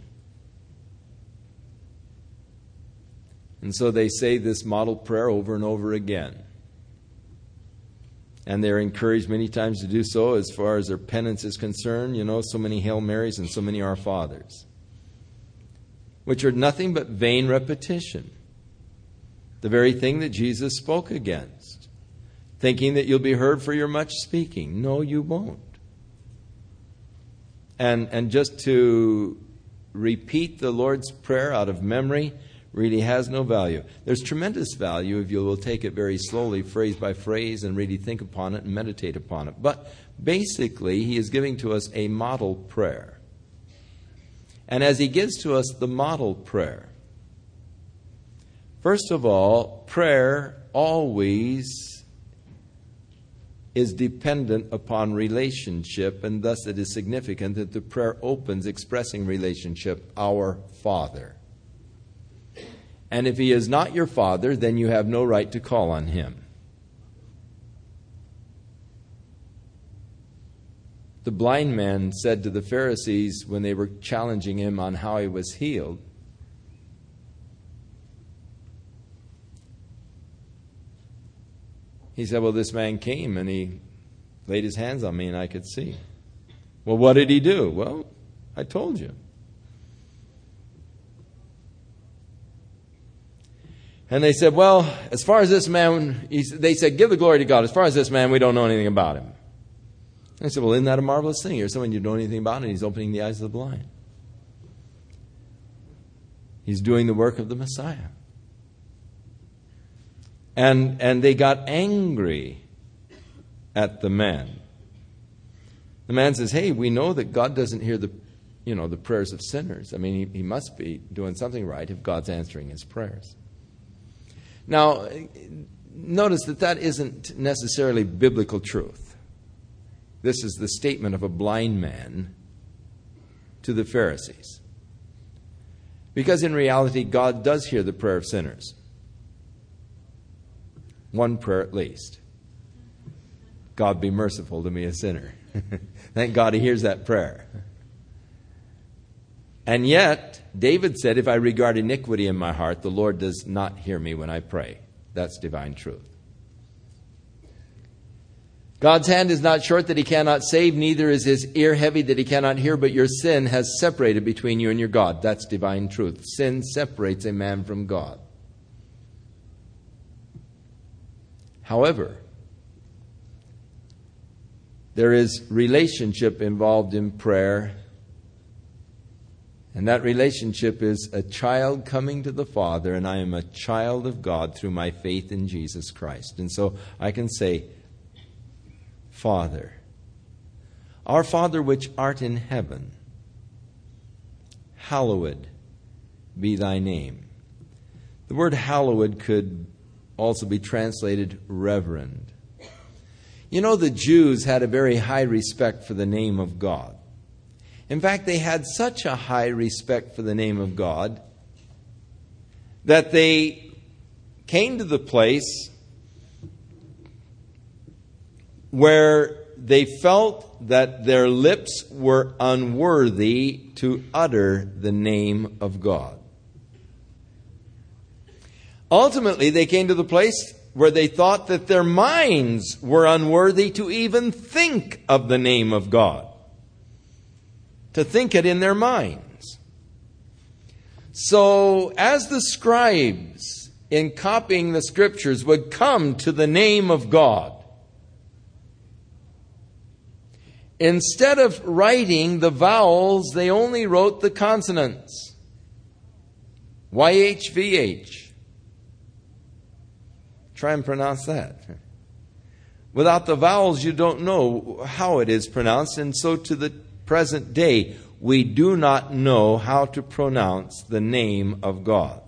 And so they say this model prayer over and over again. And they're encouraged many times to do so as far as their penance is concerned. You know, so many Hail Marys and so many Our Fathers, which are nothing but vain repetition. The very thing that Jesus spoke against. Thinking that you'll be heard for your much speaking. No, you won't. And, and just to repeat the Lord's Prayer out of memory really has no value. There's tremendous value if you will take it very slowly, phrase by phrase, and really think upon it and meditate upon it. But basically, He is giving to us a model prayer. And as He gives to us the model prayer, first of all, prayer always is dependent upon relationship, and thus it is significant that the prayer opens expressing relationship, Our Father. And if He is not your Father, then you have no right to call on Him. The blind man said to the Pharisees when they were challenging him on how he was healed, he said, well, this man came and he laid his hands on me and I could see. Well, what did he do? Well, I told you. And they said, well, as far as this man, he, they said, give the glory to God. As far as this man, we don't know anything about him. And I said, well, isn't that a marvelous thing? Here's someone you don't know anything about, and he's opening the eyes of the blind. He's doing the work of the Messiah. And, and they got angry at the man. The man says, hey, we know that God doesn't hear the, you know, the prayers of sinners. I mean, he, he must be doing something right if God's answering his prayers. Now, notice that that isn't necessarily biblical truth. This is the statement of a blind man to the Pharisees. Because in reality, God does hear the prayer of sinners. One prayer at least. God be merciful to me, a sinner. Thank God He hears that prayer. And yet, David said, if I regard iniquity in my heart, the Lord does not hear me when I pray. That's divine truth. God's hand is not short that He cannot save, neither is His ear heavy that He cannot hear, but your sin has separated between you and your God. That's divine truth. Sin separates a man from God. However, there is relationship involved in prayer. And that relationship is a child coming to the Father, and I am a child of God through my faith in Jesus Christ. And so I can say, Father, our Father which art in heaven, hallowed be thy name. The word hallowed could also be translated reverend. You know, the Jews had a very high respect for the name of God. In fact, they had such a high respect for the name of God that they came to the place where they felt that their lips were unworthy to utter the name of God. Ultimately, they came to the place where they thought that their minds were unworthy to even think of the name of God. To think it in their minds. So, as the scribes, in copying the Scriptures, would come to the name of God, instead of writing the vowels, they only wrote the consonants. Y H V H. Try and pronounce that. Without the vowels, you don't know how it is pronounced, and so to the present day, we do not know how to pronounce the name of God.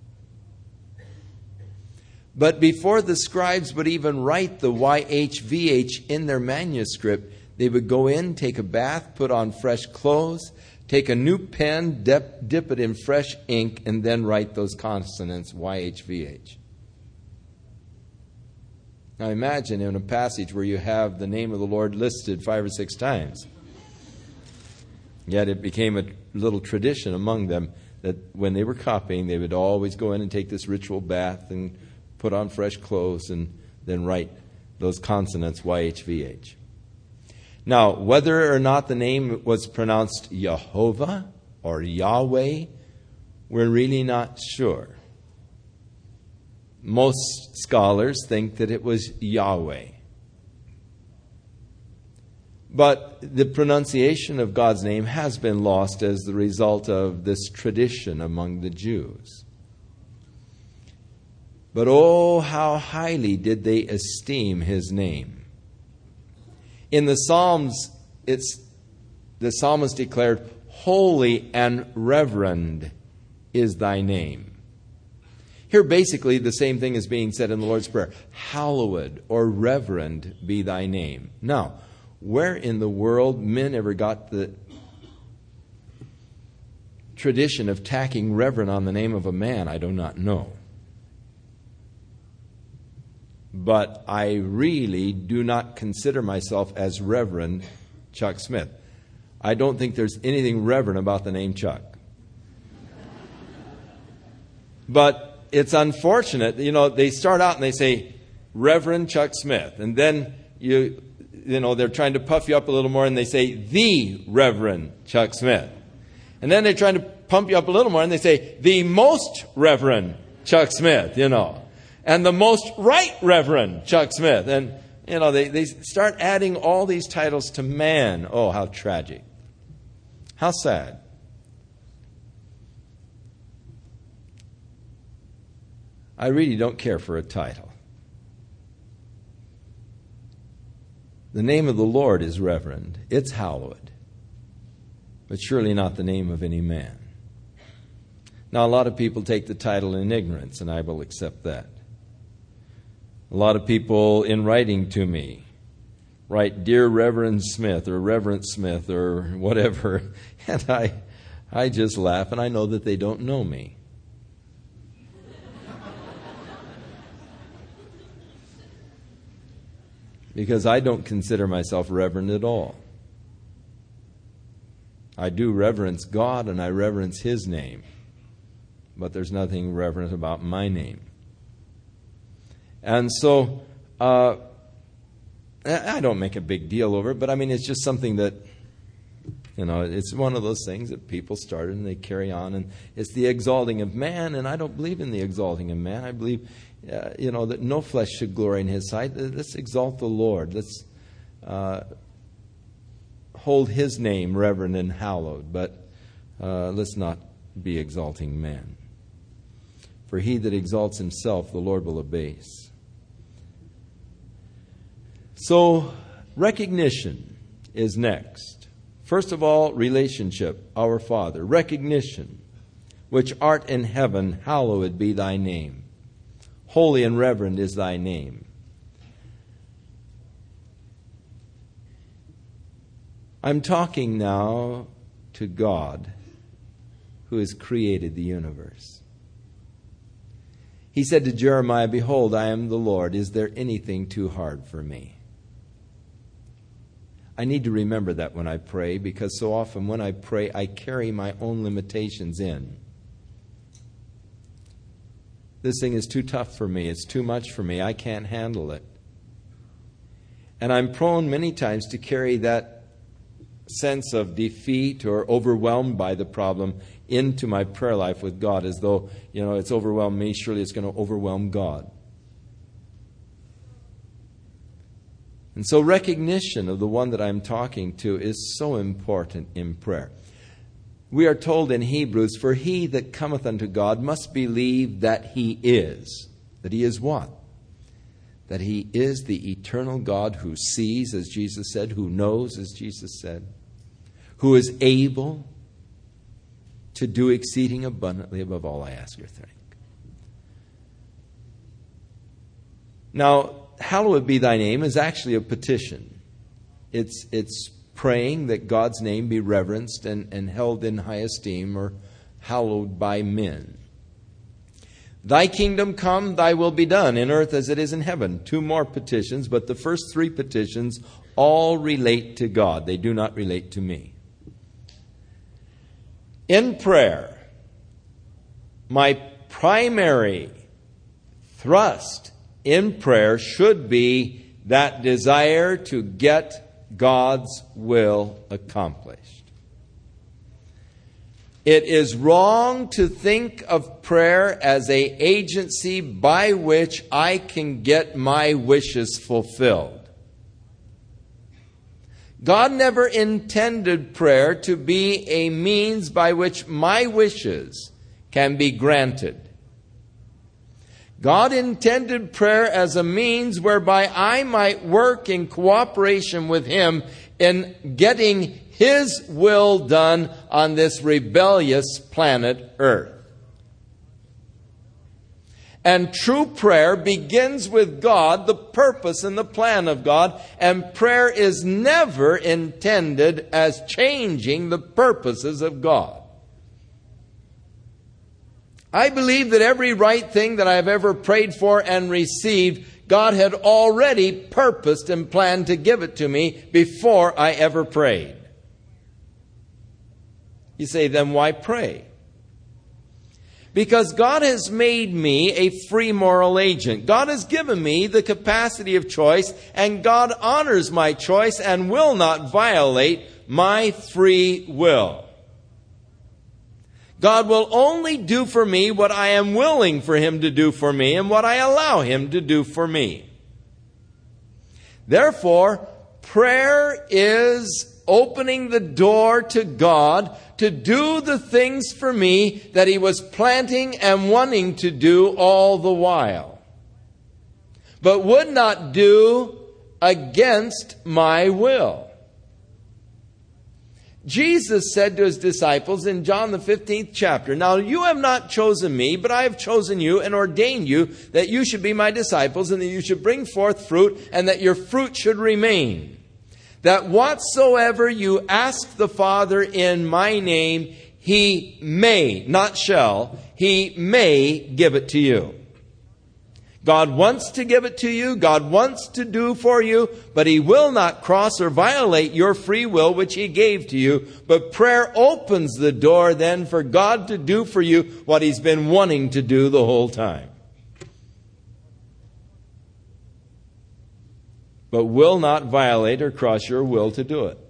But before the scribes would even write the Y H V H in their manuscript, they would go in, take a bath, put on fresh clothes, take a new pen, dip, dip it in fresh ink, and then write those consonants, Y H V H. Now imagine in a passage where you have the name of the Lord listed five or six times. Yet it became a little tradition among them that when they were copying, they would always go in and take this ritual bath and put on fresh clothes and then write those consonants, Y H V H. Now, whether or not the name was pronounced Yehovah or Yahweh, we're really not sure. Most scholars think that it was Yahweh. But the pronunciation of God's name has been lost as the result of this tradition among the Jews. But oh, how highly did they esteem His name. In the Psalms, it's the psalmist declared, "Holy and reverend is thy name." Here basically the same thing is being said in the Lord's Prayer. Hallowed or reverend be thy name. Now, where in the world men ever got the tradition of tacking reverend on the name of a man, I do not know. But I really do not consider myself as Reverend Chuck Smith. I don't think there's anything reverend about the name Chuck. But it's unfortunate, you know, they start out and they say, Reverend Chuck Smith. And then, you you know, they're trying to puff you up a little more and they say, the Reverend Chuck Smith. And then they're trying to pump you up a little more and they say, the most Reverend Chuck Smith, you know. And the most right Reverend Chuck Smith. And, you know, they, they start adding all these titles to man. Oh, how tragic. How sad. I really don't care for a title. The name of the Lord is reverend. It's hallowed. But surely not the name of any man. Now, a lot of people take the title in ignorance, and I will accept that. A lot of people in writing to me write, Dear Reverend Smith, or Reverend Smith, or whatever. And I, I just laugh, and I know that they don't know me. Because I don't consider myself reverend at all. I do reverence God and I reverence His name. But there's nothing reverent about my name. And so, uh, I don't make a big deal over it, but I mean, it's just something that, you know, it's one of those things that people started and they carry on. And it's the exalting of man, and I don't believe in the exalting of man. I believe Uh, you know, that no flesh should glory in His sight. Let's exalt the Lord. Let's uh, hold His name reverend and hallowed, but uh, let's not be exalting man. For he that exalts himself, the Lord will abase. So, recognition is next. First of all, relationship, our Father. Recognition, which art in heaven, hallowed be thy name. Holy and reverend is thy name. I'm talking now to God, who has created the universe. He said to Jeremiah, Behold, I am the Lord. Is there anything too hard for me? I need to remember that when I pray, because so often when I pray, I carry my own limitations in. This thing is too tough for me. It's too much for me. I can't handle it. And I'm prone many times to carry that sense of defeat or overwhelmed by the problem into my prayer life with God, as though, you know, it's overwhelmed me. Surely it's going to overwhelm God. And so recognition of the one that I'm talking to is so important in prayer. We are told in Hebrews, For he that cometh unto God must believe that He is. That He is what? That He is the eternal God who sees, as Jesus said, who knows, as Jesus said, who is able to do exceeding abundantly above all I ask or think. Now, hallowed be thy name is actually a petition. It's it's praying that God's name be reverenced and, and held in high esteem or hallowed by men. Thy kingdom come, thy will be done in earth as it is in heaven. Two more petitions, but the first three petitions all relate to God. They do not relate to me. In prayer, my primary thrust in prayer should be that desire to get God's will accomplished. It is wrong to think of prayer as an agency by which I can get my wishes fulfilled. God never intended prayer to be a means by which my wishes can be granted. God intended prayer as a means whereby I might work in cooperation with Him in getting His will done on this rebellious planet Earth. And true prayer begins with God, the purpose and the plan of God, and prayer is never intended as changing the purposes of God. I believe that every right thing that I have ever prayed for and received, God had already purposed and planned to give it to me before I ever prayed. You say, then why pray? Because God has made me a free moral agent. God has given me the capacity of choice, and God honors my choice and will not violate my free will. God will only do for me what I am willing for Him to do for me and what I allow Him to do for me. Therefore, prayer is opening the door to God to do the things for me that He was planting and wanting to do all the while, but would not do against my will. Jesus said to His disciples in John the fifteenth chapter, "Now you have not chosen me, but I have chosen you and ordained you that you should be my disciples and that you should bring forth fruit and that your fruit should remain. That whatsoever you ask the Father in my name, He may," not shall, "He may give it to you." God wants to give it to you. God wants to do for you, but He will not cross or violate your free will which He gave to you. But prayer opens the door then for God to do for you what He's been wanting to do the whole time. But will not violate or cross your will to do it.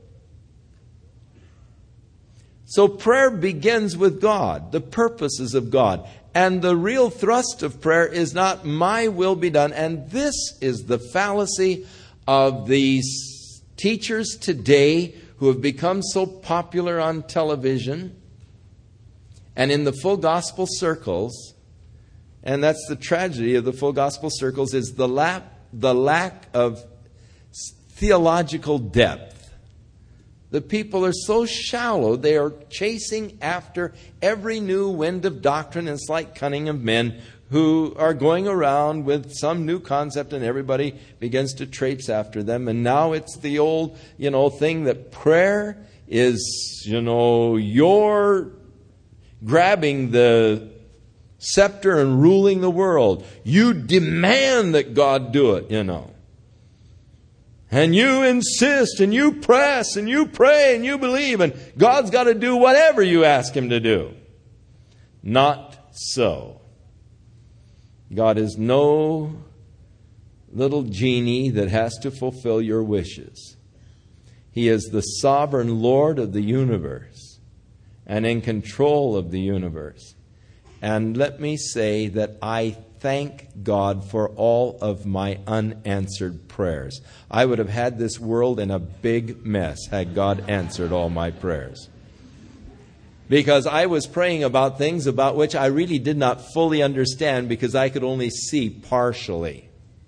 So prayer begins with God, the purposes of God. And the real thrust of prayer is not my will be done. And this is the fallacy of these teachers today who have become so popular on television and in the full gospel circles. And that's the tragedy of the full gospel circles, is the lack, the lack of theological depth. The people are so shallow, they are chasing after every new wind of doctrine. It's like cunning of men who are going around with some new concept and everybody begins to traipse after them. And now it's the old, you know, thing that prayer is, you know, you're grabbing the scepter and ruling the world. You demand that God do it, you know. And you insist, and you press, and you pray, and you believe, and God's got to do whatever you ask Him to do. Not so. God is no little genie that has to fulfill your wishes. He is the sovereign Lord of the universe and in control of the universe. And let me say that I thank God for all of my unanswered prayers. I would have had this world in a big mess had God answered all my prayers. Because I was praying about things about which I really did not fully understand because I could only see partially.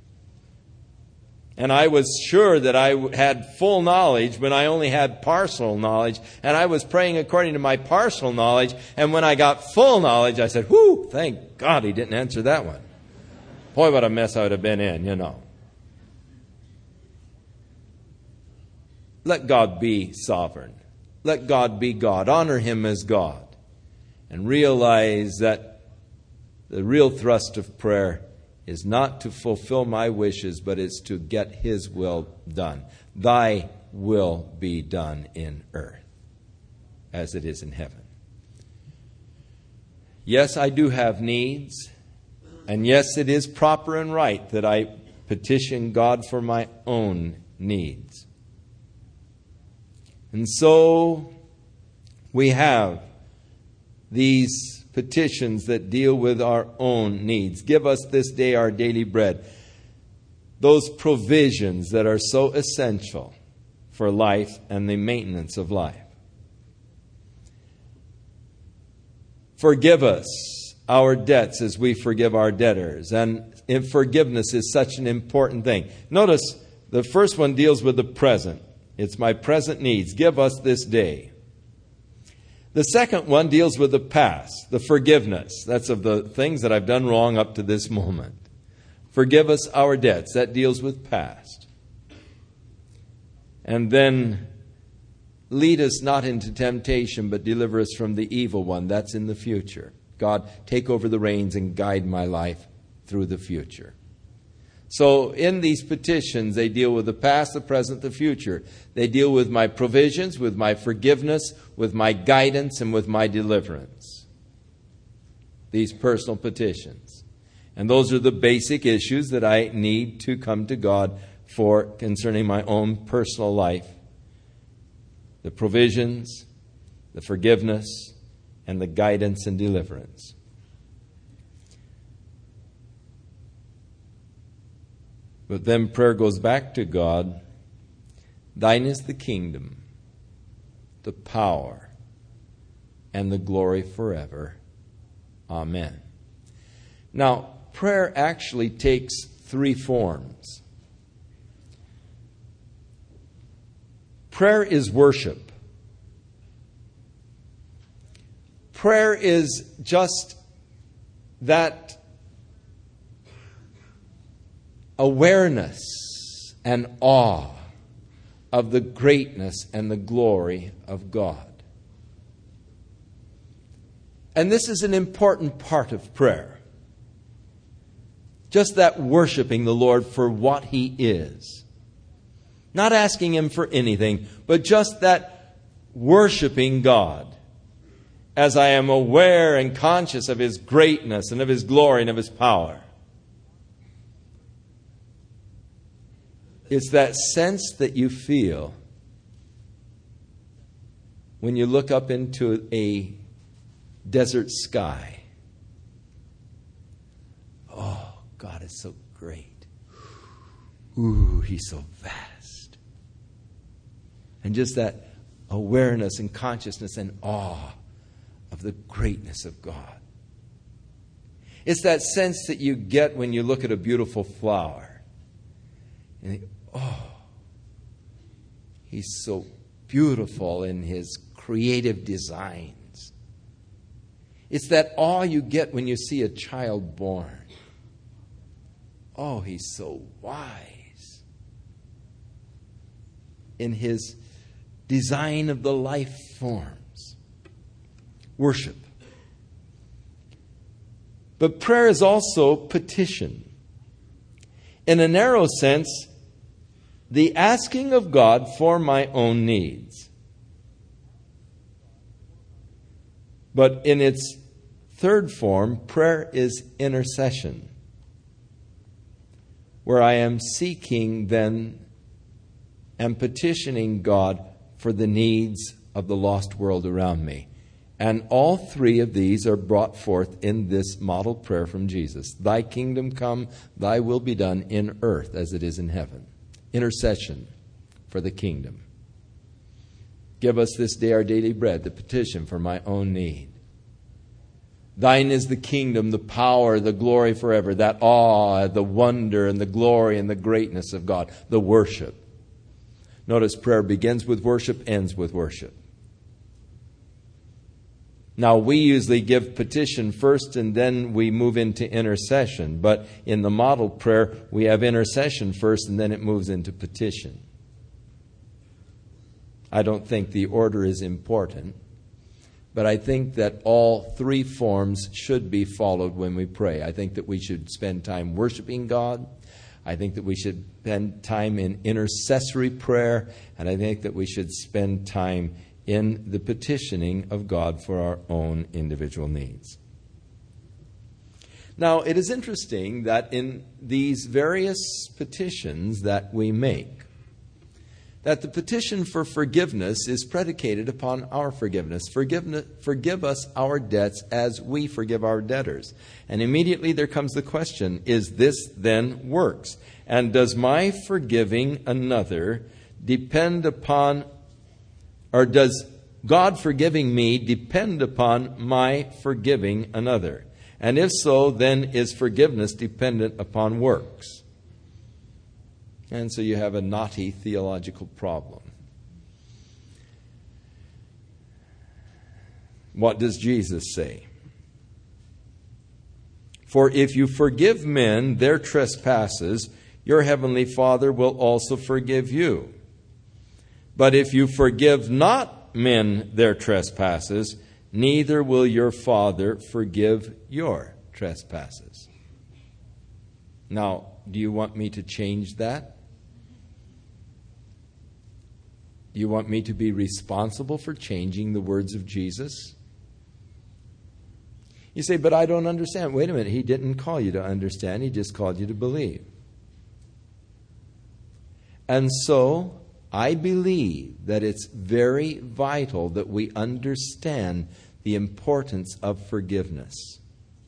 And I was sure that I had full knowledge when I only had partial knowledge. And I was praying according to my partial knowledge. And when I got full knowledge, I said, whew, thank God He didn't answer that one. Boy, what a mess I would have been in, you know. Let God be sovereign. Let God be God. Honor Him as God. And realize that the real thrust of prayer is not to fulfill my wishes, but it's to get His will done. Thy will be done in earth as it is in heaven. Yes, I do have needs. And yes, it is proper and right that I petition God for my own needs. And so we have these petitions that deal with our own needs. Give us this day our daily bread. Those provisions that are so essential for life and the maintenance of life. Forgive us our debts as we forgive our debtors. And forgiveness is such an important thing. Notice the first one deals with the present. It's my present needs. Give us this day. The second one deals with the past, the forgiveness. That's of the things that I've done wrong up to this moment. Forgive us our debts. That deals with past. And then lead us not into temptation, but deliver us from the evil one. That's in the future. God, take over the reins and guide my life through the future. So in these petitions, they deal with the past, the present, the future. They deal with my provisions, with my forgiveness, with my guidance, and with my deliverance. These personal petitions. And those are the basic issues that I need to come to God for concerning my own personal life. The provisions, the forgiveness, and the guidance and deliverance. But then prayer goes back to God. Thine is the kingdom, the power, and the glory forever. Amen. Now, prayer actually takes three forms. Prayer is worship. Prayer is just that awareness and awe of the greatness and the glory of God. And this is an important part of prayer. Just that worshiping the Lord for what He is. Not asking Him for anything, but just that worshiping God as I am aware and conscious of His greatness and of His glory and of His power. It's that sense that you feel when you look up into a desert sky. Oh, God is so great. Ooh, He's so vast. And just that awareness and consciousness and awe of the greatness of God. It's that sense that you get when you look at a beautiful flower. And you think, oh, He's so beautiful in His creative designs. It's that awe you get when you see a child born. Oh, He's so wise in His design of the life forms. Worship. But prayer is also petition. In a narrow sense, the asking of God for my own needs. But in its third form, prayer is intercession, where I am seeking then and petitioning God for the needs of the lost world around me. And all three of these are brought forth in this model prayer from Jesus. Thy kingdom come, thy will be done in earth as it is in heaven. Intercession for the kingdom. Give us this day our daily bread, the petition for my own need. Thine is the kingdom, the power, the glory forever. That awe, the wonder, and the glory and the greatness of God. The worship. Notice prayer begins with worship, ends with worship. Now, we usually give petition first and then we move into intercession. But in the model prayer, we have intercession first and then it moves into petition. I don't think the order is important, but I think that all three forms should be followed when we pray. I think that we should spend time worshiping God. I think that we should spend time in intercessory prayer. And I think that we should spend time in the petitioning of God for our own individual needs. Now, it is interesting that in these various petitions that we make, that the petition for forgiveness is predicated upon our forgiveness. Forgiveness. Forgive us our debts as we forgive our debtors. And immediately there comes the question, is this then works? And does my forgiving another depend upon, or does God forgiving me depend upon my forgiving another? And if so, then is forgiveness dependent upon works? And so you have a knotty theological problem. What does Jesus say? For if you forgive men their trespasses, your heavenly Father will also forgive you. But if you forgive not men their trespasses, neither will your Father forgive your trespasses. Now, do you want me to change that? You want me to be responsible for changing the words of Jesus? You say, but I don't understand. Wait a minute, He didn't call you to understand. He just called you to believe. And so, I believe that it's very vital that we understand the importance of forgiveness.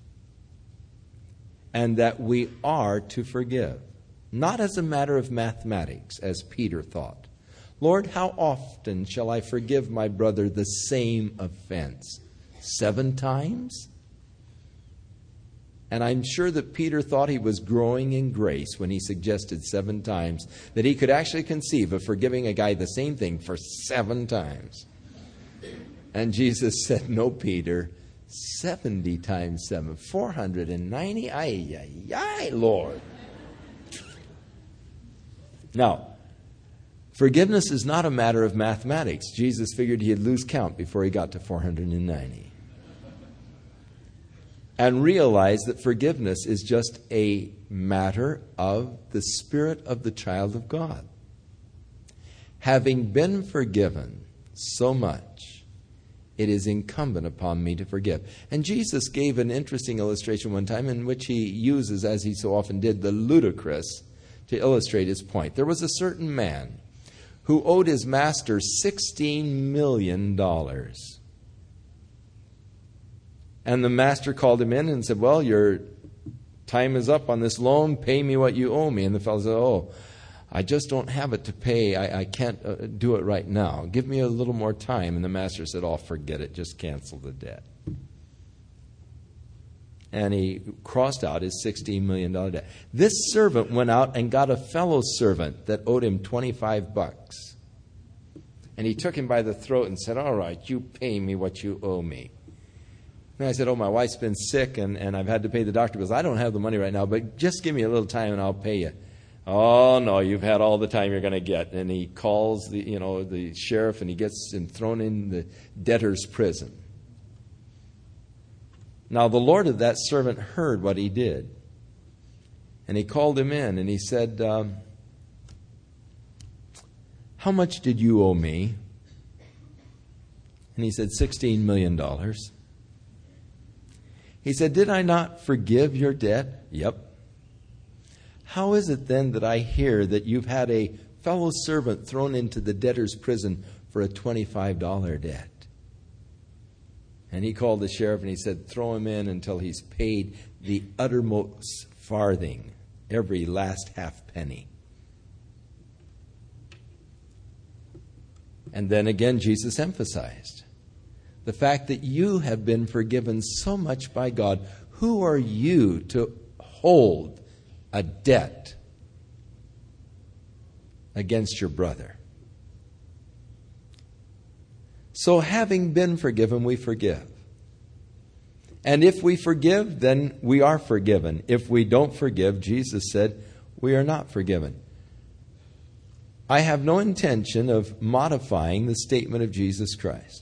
And that we are to forgive. Not as a matter of mathematics, as Peter thought. Lord, how often shall I forgive my brother the same offense? Seven times? And I'm sure that Peter thought he was growing in grace when he suggested seven times, that he could actually conceive of forgiving a guy the same thing for seven times. And Jesus said, no, Peter, seventy times seven, four hundred ninety. Ay, ay, ay, Lord. Now, forgiveness is not a matter of mathematics. Jesus figured he'd lose count before he got to four hundred ninety. And realize that forgiveness is just a matter of the spirit of the child of God. Having been forgiven so much, it is incumbent upon me to forgive. And Jesus gave an interesting illustration one time in which he uses, as he so often did, the ludicrous to illustrate his point. There was a certain man who owed his master sixteen million dollars. And the master called him in and said, well, your time is up on this loan. Pay me what you owe me. And the fellow said, oh, I just don't have it to pay. I, I can't uh, do it right now. Give me a little more time. And the master said, oh, forget it. Just cancel the debt. And he crossed out his sixteen million dollars debt. This servant went out and got a fellow servant that owed him twenty-five bucks. And he took him by the throat and said, all right, you pay me what you owe me. And I said, oh, my wife's been sick and, and I've had to pay the doctor bills. I don't have the money right now, but just give me a little time and I'll pay you. Oh, no, you've had all the time you're going to get. And he calls the, you know, the sheriff and he gets him thrown in the debtor's prison. Now, the Lord of that servant heard what he did. And he called him in and he said, um, how much did you owe me? And he said, sixteen million dollars. He said, did I not forgive your debt? Yep. How is it then that I hear that you've had a fellow servant thrown into the debtor's prison for a twenty-five dollars debt? And he called the sheriff and he said, throw him in until he's paid the uttermost farthing, every last half penny. And then again, Jesus emphasized the fact that you have been forgiven so much by God. Who are you to hold a debt against your brother? So having been forgiven, we forgive. And if we forgive, then we are forgiven. If we don't forgive, Jesus said, we are not forgiven. I have no intention of modifying the statement of Jesus Christ.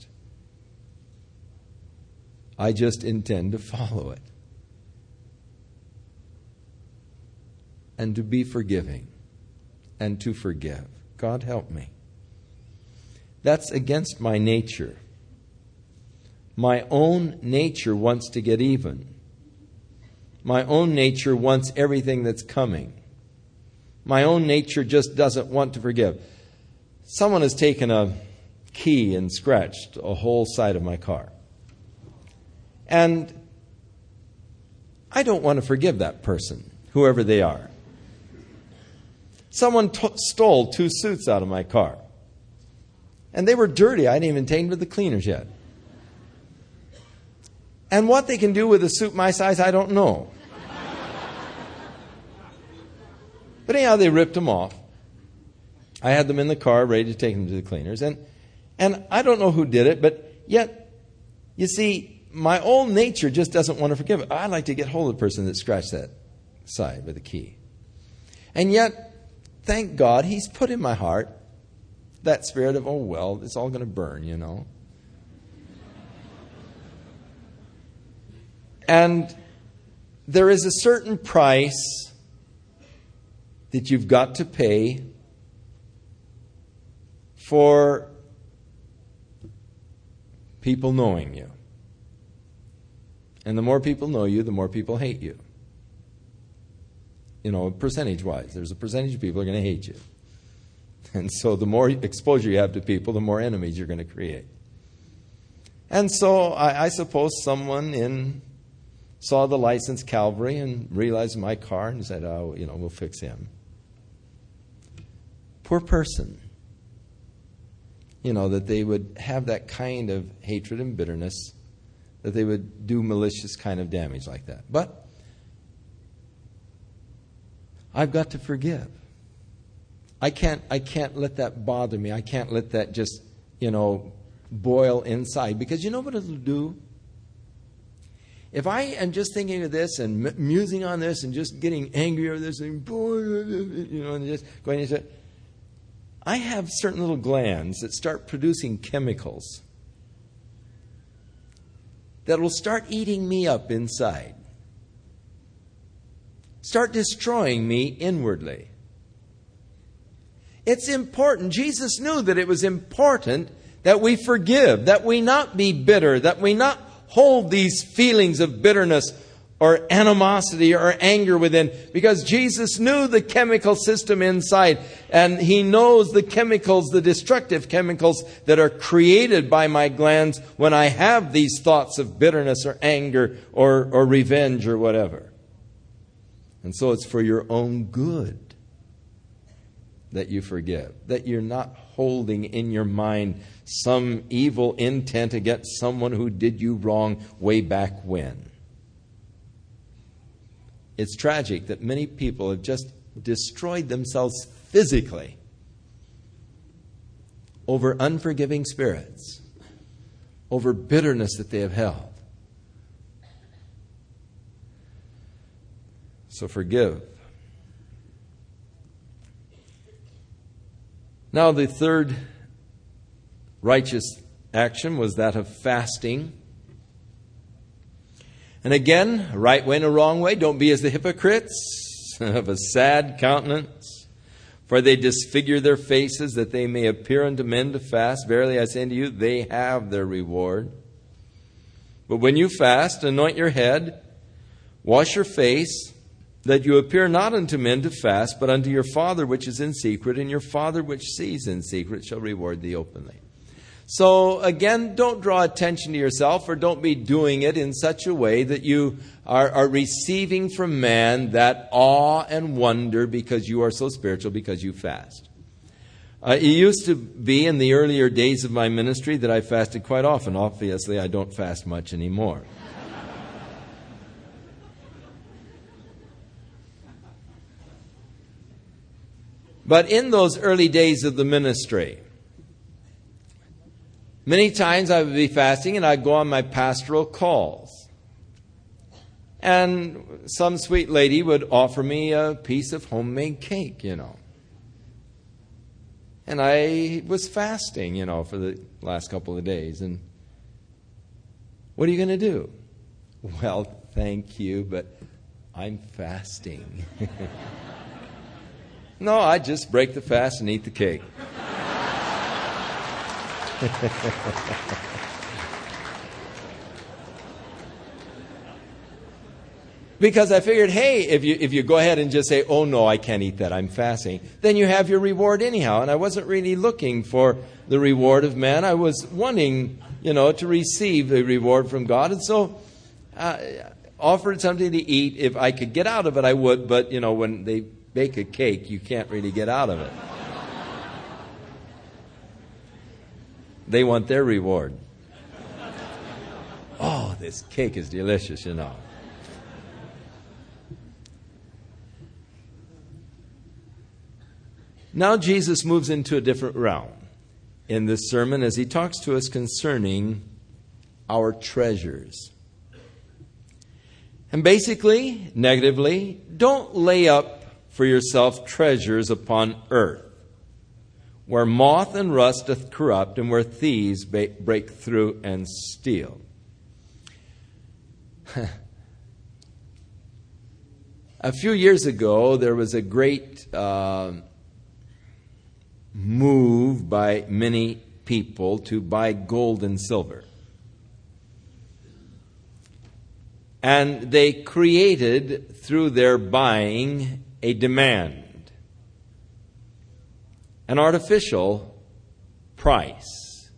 I just intend to follow it. And to be forgiving. And to forgive. God help me. That's against my nature. My own nature wants to get even. my own nature wants everything that's coming. My own nature just doesn't want to forgive. Someone has taken a key and scratched a whole side of my car. And I don't want to forgive that person, whoever they are. Someone t- stole two suits out of my car. And they were dirty. I hadn't even taken them to the cleaners yet. And what they can do with a suit my size, I don't know. But anyhow, they ripped them off. I had them in the car, ready to take them to the cleaners. And, and I don't know who did it, but yet, you see, my own nature just doesn't want to forgive it. I'd like to get hold of the person that scratched that side with a key. And yet, thank God, He's put in my heart that spirit of, oh, well, it's all going to burn, you know. And there is a certain price that you've got to pay for people knowing you. And the more people know you, the more people hate you. You know, percentage-wise, there's a percentage of people who are going to hate you. And so the more exposure you have to people, the more enemies you're going to create. And so I, I suppose someone in saw the license Calvary and realized my car and said, oh, you know, we'll fix him. Poor person. You know, that they would have that kind of hatred and bitterness, that they would do malicious kind of damage like that. But I've got to forgive. I can't, I can't let that bother me. I can't let that just, you know, boil inside. Because you know what it'll do? If I am just thinking of this and m- musing on this and just getting angry over this and, you know, and just going into it, I have certain little glands that start producing chemicals that will start eating me up inside. Start destroying me inwardly. It's important. Jesus knew that it was important that we forgive, that we not be bitter, that we not hold these feelings of bitterness or animosity or anger within, because Jesus knew the chemical system inside, and He knows the chemicals, the destructive chemicals that are created by my glands when I have these thoughts of bitterness or anger or, or revenge or whatever. And so it's for your own good that you forgive, that you're not holding in your mind some evil intent against someone who did you wrong way back when. It's tragic that many people have just destroyed themselves physically over unforgiving spirits, over bitterness that they have held. So forgive. Now the third righteous action was that of fasting. And again, a right way and a wrong way. Don't be as the hypocrites of a sad countenance, for they disfigure their faces that they may appear unto men to fast. Verily I say unto you, they have their reward. But when you fast, anoint your head, wash your face, that you appear not unto men to fast, but unto your Father which is in secret, and your Father which sees in secret shall reward thee openly. So again, don't draw attention to yourself, or don't be doing it in such a way that you are, are receiving from man that awe and wonder because you are so spiritual, because you fast. Uh, it used to be in the earlier days of my ministry that I fasted quite often. Obviously, I don't fast much anymore. But in those early days of the ministry, many times I would be fasting and I'd go on my pastoral calls. And some sweet lady would offer me a piece of homemade cake, you know. And I was fasting, you know, for the last couple of days. And what are you going to do? Well, thank you, but I'm fasting. No, I just break the fast and eat the cake. Because I figured, hey, if you if you go ahead and just say, oh, no, I can't eat that, I'm fasting, then you have your reward anyhow. And I wasn't really looking for the reward of man. I was wanting, you know, to receive a reward from God. And so I uh, offered something to eat. If I could get out of it, I would. But, you know, when they bake a cake, you can't really get out of it. They want their reward. Oh, this cake is delicious, you know. Now Jesus moves into a different realm in this sermon as he talks to us concerning our treasures. And basically, negatively, don't lay up for yourself treasures upon earth, where moth and rust doth corrupt, and where thieves break through and steal. A few years ago, there was a great uh, move by many people to buy gold and silver. And they created, through their buying, a demand, an artificial price.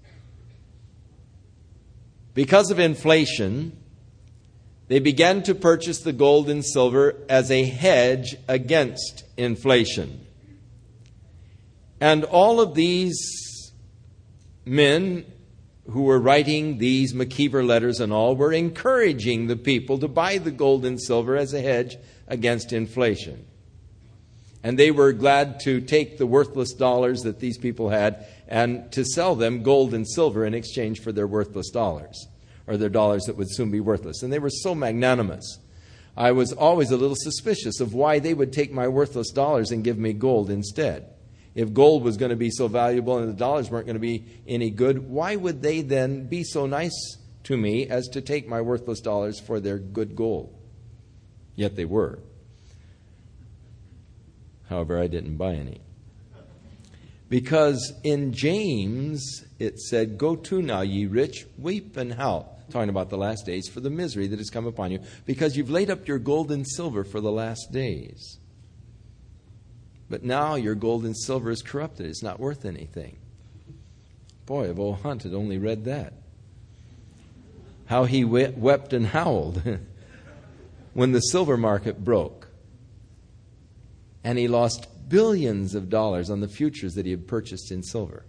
Because of inflation, they began to purchase the gold and silver as a hedge against inflation. And all of these men who were writing these McKeever letters and all were encouraging the people to buy the gold and silver as a hedge against inflation. And they were glad to take the worthless dollars that these people had and to sell them gold and silver in exchange for their worthless dollars, or their dollars that would soon be worthless. And they were so magnanimous. I was always a little suspicious of why they would take my worthless dollars and give me gold instead. If gold was going to be so valuable and the dollars weren't going to be any good, why would they then be so nice to me as to take my worthless dollars for their good gold? Yet they were. However, I didn't buy any. Because in James, it said, "Go to now, ye rich, weep and howl." Talking about the last days, "for the misery that has come upon you, because you've laid up your gold and silver for the last days. But now your gold and silver is corrupted. It's not worth anything." Boy, if old Hunt had only read that. How he wept and howled when the silver market broke. And he lost billions of dollars on the futures that he had purchased in silver.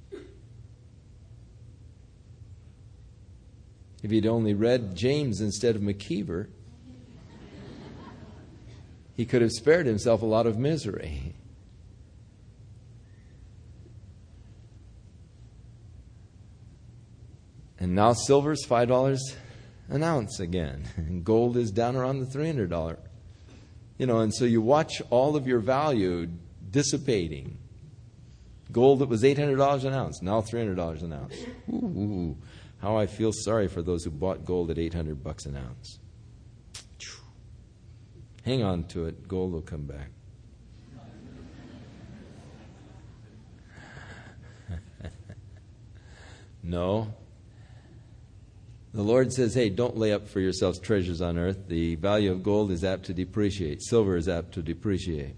If he'd only read James instead of McKeever, he could have spared himself a lot of misery. And now silver's five dollars an ounce again. And gold is down around the three hundred dollars. You know, and so you watch all of your value dissipating. Gold that was eight hundred dollars an ounce, now three hundred dollars an ounce. Ooh, how I feel sorry for those who bought gold at eight hundred bucks an ounce. Hang on to it. Gold will come back. No. The Lord says, hey, don't lay up for yourselves treasures on earth. The value of gold is apt to depreciate. Silver is apt to depreciate.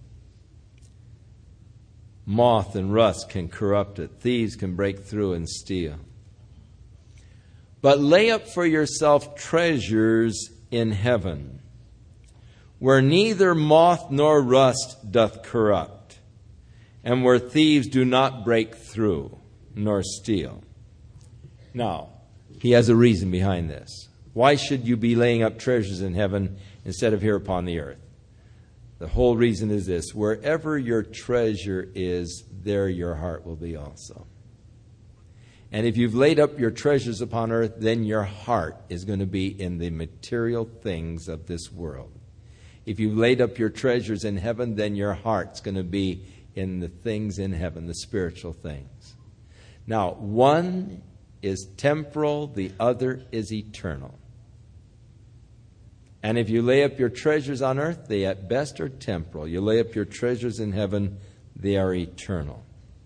Moth and rust can corrupt it. Thieves can break through and steal. But lay up for yourself treasures in heaven, where neither moth nor rust doth corrupt, and where thieves do not break through nor steal. Now, he has a reason behind this. Why should you be laying up treasures in heaven instead of here upon the earth? The whole reason is this: wherever your treasure is, there your heart will be also. And if you've laid up your treasures upon earth, then your heart is going to be in the material things of this world. If you've laid up your treasures in heaven, then your heart's going to be in the things in heaven, the spiritual things. Now, one is temporal, the other is eternal. And if you lay up your treasures on earth, they at best are temporal. You lay up your treasures in heaven, they are eternal.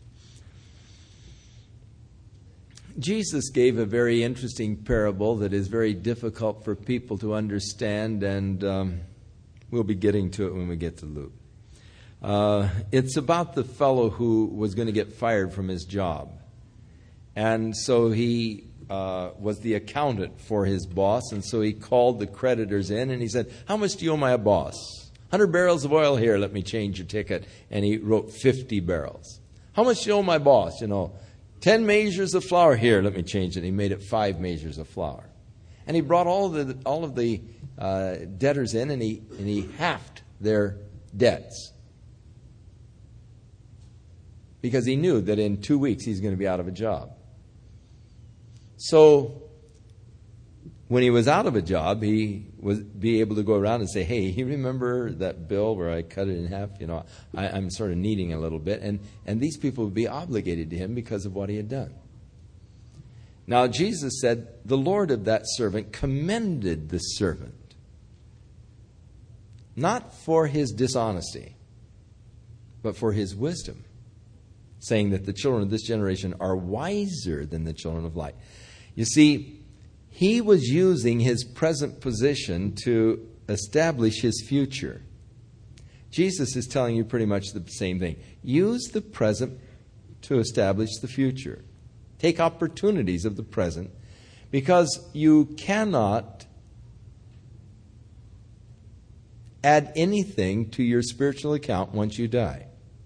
Jesus gave a very interesting parable that is very difficult for people to understand, and um, We'll be getting to it when we get to Luke. Uh, it's about the fellow who was going to get fired from his job. And so he uh, was the accountant for his boss, and so he called the creditors in, and he said, how much do you owe my boss? one hundred barrels of oil here, let me change your ticket. And he wrote fifty barrels. How much do you owe my boss? You know, ten measures of flour here, let me change it. He made it five measures of flour. And he brought all of the, all of the uh, debtors in, and he, and he halved their debts. Because he knew that in two weeks he's going to be out of a job. So when he was out of a job, he would be able to go around and say, hey, you remember that bill where I cut it in half? You know, I, I'm sort of needing a little bit. And, and these people would be obligated to him because of what he had done. Now, Jesus said, the Lord of that servant commended the servant, not for his dishonesty, but for his wisdom, saying that the children of this generation are wiser than the children of light. You see, he was using his present position to establish his future. Jesus is telling you pretty much the same thing. Use the present to establish the future. Take opportunities of the present, because you cannot add anything to your spiritual account once you die.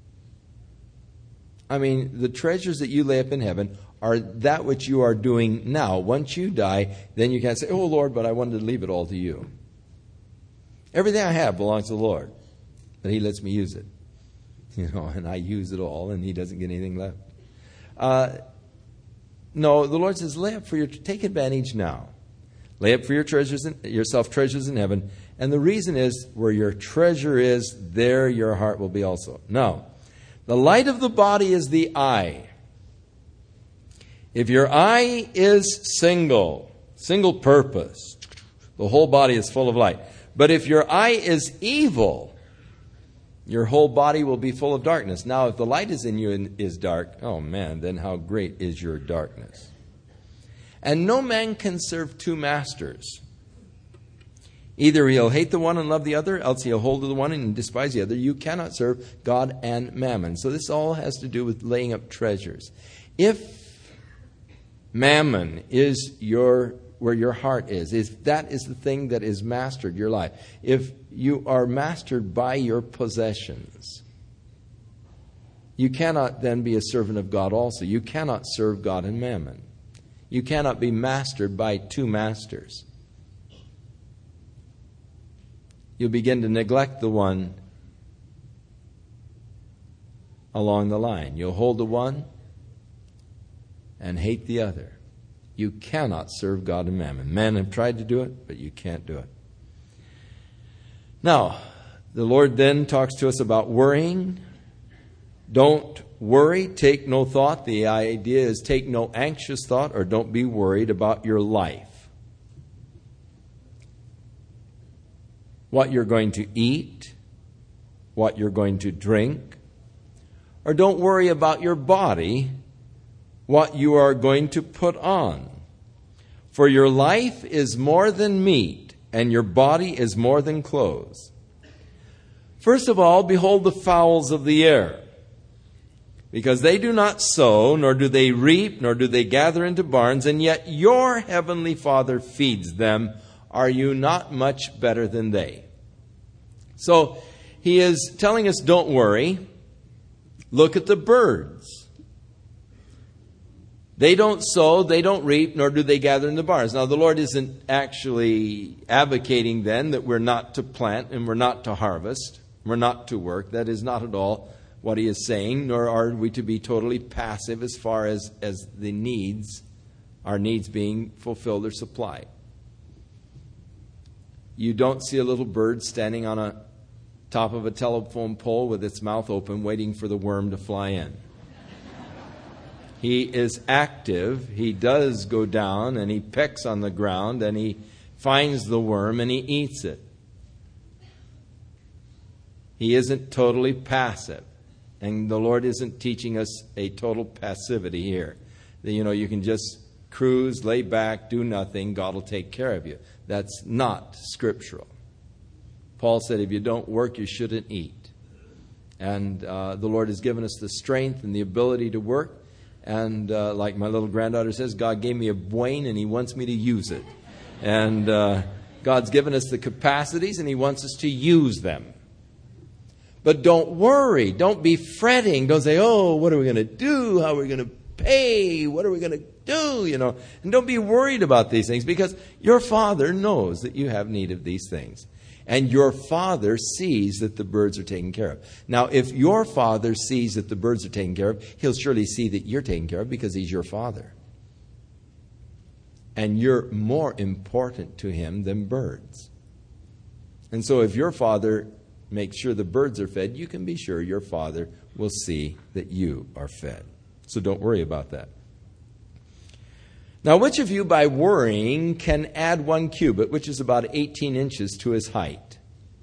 I mean, the treasures that you lay up in heaven are that which you are doing now. Once you die, then you can't say, oh, Lord, but I wanted to leave it all to you. Everything I have belongs to the Lord, but he lets me use it. You know, and I use it all, and he doesn't get anything left. Uh, no, the Lord says, lay up for your, take advantage now. Lay up for your treasures, in, yourself treasures in heaven. And the reason is, where your treasure is, there your heart will be also. Now, the light of the body is the eye. If your eye is single, single purpose, the whole body is full of light. But if your eye is evil, your whole body will be full of darkness. Now, if the light is in you and is dark, oh man, then how great is your darkness. And no man can serve two masters. Either he'll hate the one and love the other, else he'll hold to the one and despise the other. You cannot serve God and mammon. So this all has to do with laying up treasures. If mammon is your where your heart is, if that is the thing that is mastered your life, if you are mastered by your possessions, you cannot then be a servant of God also. You cannot serve God and mammon. You cannot be mastered by two masters. You'll begin to neglect the one along the line. You'll hold the one and hate the other. You cannot serve God and mammon. Men have tried to do it, but you can't do it. Now, the Lord then talks to us about worrying. Don't worry, take no thought. The idea is take no anxious thought, or don't be worried about your life. What you're going to eat, what you're going to drink. Or don't worry about your body, what you are going to put on. For your life is more than meat, and your body is more than clothes. First of all, behold the fowls of the air, because they do not sow, nor do they reap, nor do they gather into barns, and yet your heavenly Father feeds them. Are you not much better than they? So he is telling us, don't worry. Look at the birds. They don't sow, they don't reap, nor do they gather in the barns. Now, the Lord isn't actually advocating then that we're not to plant and we're not to harvest, we're not to work. That is not at all what he is saying, nor are we to be totally passive as far as, as the needs, our needs being fulfilled or supplied. You don't see a little bird standing on a top of a telephone pole with its mouth open waiting for the worm to fly in. He is active. He does go down and he pecks on the ground and he finds the worm and he eats it. He isn't totally passive. And the Lord isn't teaching us a total passivity here. That, you know, you can just cruise, lay back, do nothing, God will take care of you. That's not scriptural. Paul said, if you don't work, you shouldn't eat. And uh, the Lord has given us the strength and the ability to work. And uh, like my little granddaughter says, God gave me a brain and He wants me to use it. And uh, God's given us the capacities and He wants us to use them. But don't worry. Don't be fretting. Don't say, oh, what are we going to do? How are we going to pay? What are we going to do? You know, and don't be worried about these things, because your Father knows that you have need of these things. And your Father sees that the birds are taken care of. Now, if your Father sees that the birds are taken care of, He'll surely see that you're taken care of, because He's your Father. And you're more important to Him than birds. And so if your Father makes sure the birds are fed, you can be sure your Father will see that you are fed. So don't worry about that. Now, which of you by worrying can add one cubit, which is about eighteen inches, to his height?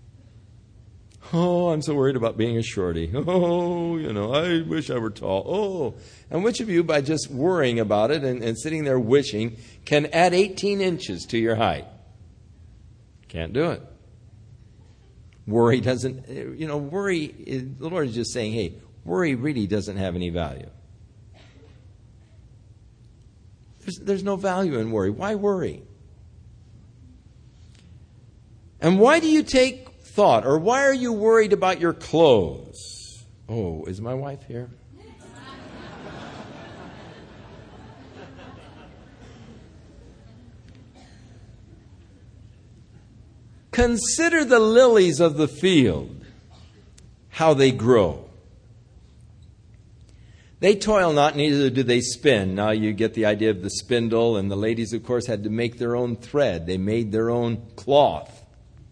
Oh, I'm so worried about being a shorty. Oh, you know, I wish I were tall. Oh, and which of you by just worrying about it and, and sitting there wishing can add eighteen inches to your height? Can't do it. Worry doesn't, you know, worry, the Lord is just saying, hey, worry really doesn't have any value. There's, there's no value in worry. Why worry? And why do you take thought, or why are you worried about your clothes? Oh, is my wife here? Consider the lilies of the field, how they grow. They toil not, neither do they spin. Now you get the idea of the spindle, and the ladies, of course, had to make their own thread. They made their own cloth.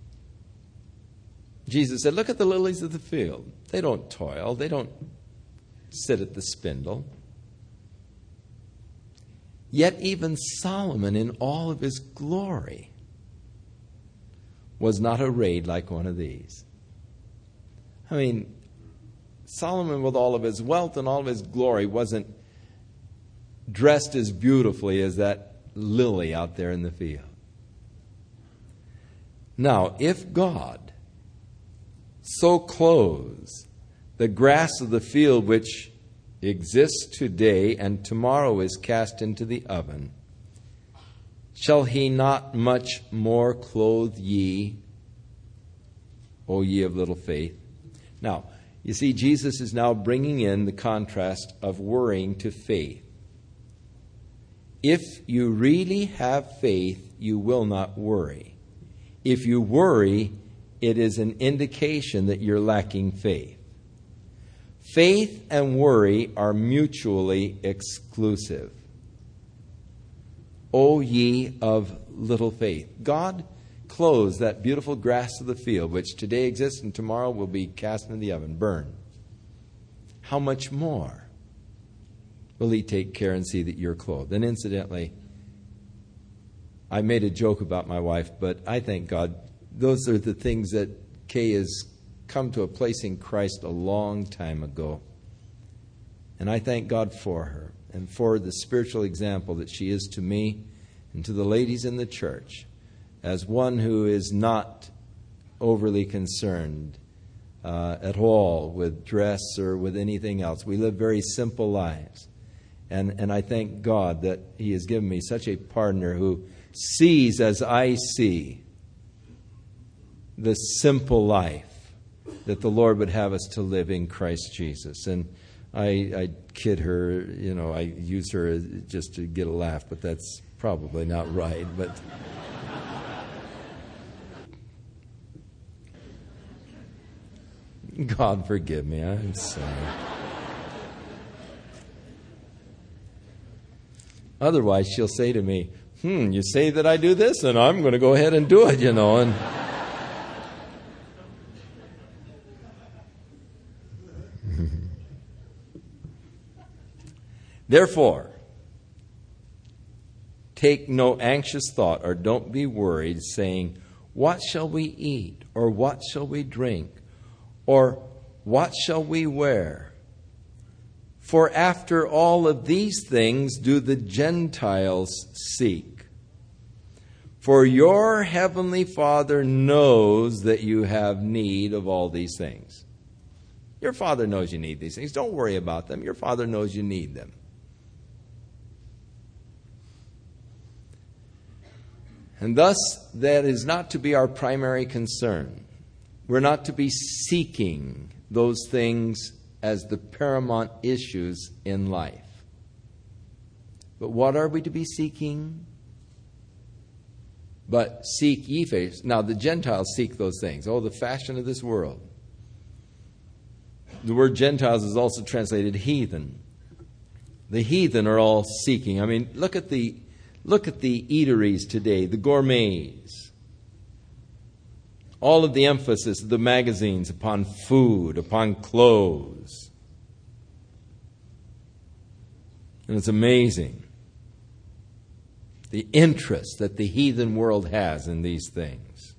Jesus said, look at the lilies of the field. They don't toil. They don't sit at the spindle. Yet even Solomon, in all of his glory, was not arrayed like one of these. I mean, Solomon, with all of his wealth and all of his glory, wasn't dressed as beautifully as that lily out there in the field. Now, if God so clothes the grass of the field, which exists today and tomorrow is cast into the oven, shall He not much more clothe ye, O ye of little faith? Now, you see, Jesus is now bringing in the contrast of worrying to faith. If you really have faith, you will not worry. If you worry, it is an indication that you're lacking faith. Faith and worry are mutually exclusive. O ye of little faith. God clothes that beautiful grass of the field, which today exists and tomorrow will be cast into the oven, burned. How much more will He take care and see that you're clothed? And incidentally, I made a joke about my wife, but I thank God those are the things that Kay has come to a place in Christ a long time ago. And I thank God for her and for the spiritual example that she is to me and to the ladies in the church, as one who is not overly concerned uh, at all with dress or with anything else. We live very simple lives. And, and I thank God that He has given me such a partner who sees as I see the simple life that the Lord would have us to live in Christ Jesus. And I, I kid her, you know, I use her just to get a laugh, but that's probably not right. But God forgive me, I'm sorry. Otherwise, she'll say to me, hmm, you say that I do this, and I'm going to go ahead and do it, you know. And therefore, take no anxious thought, or don't be worried, saying, what shall we eat, or what shall we drink, or what shall we wear? For after all of these things do the Gentiles seek. For your heavenly Father knows that you have need of all these things. Your Father knows you need these things. Don't worry about them. Your Father knows you need them. And thus, that is not to be our primary concern. We're not to be seeking those things as the paramount issues in life. But what are we to be seeking? But seek ye first. Now, the Gentiles seek those things. Oh, the fashion of this world. The word Gentiles is also translated heathen. The heathen are all seeking. I mean, look at the look at the eateries today, the gourmets. All of the emphasis of the magazines upon food, upon clothes. And it's amazing the interest that the heathen world has in these things.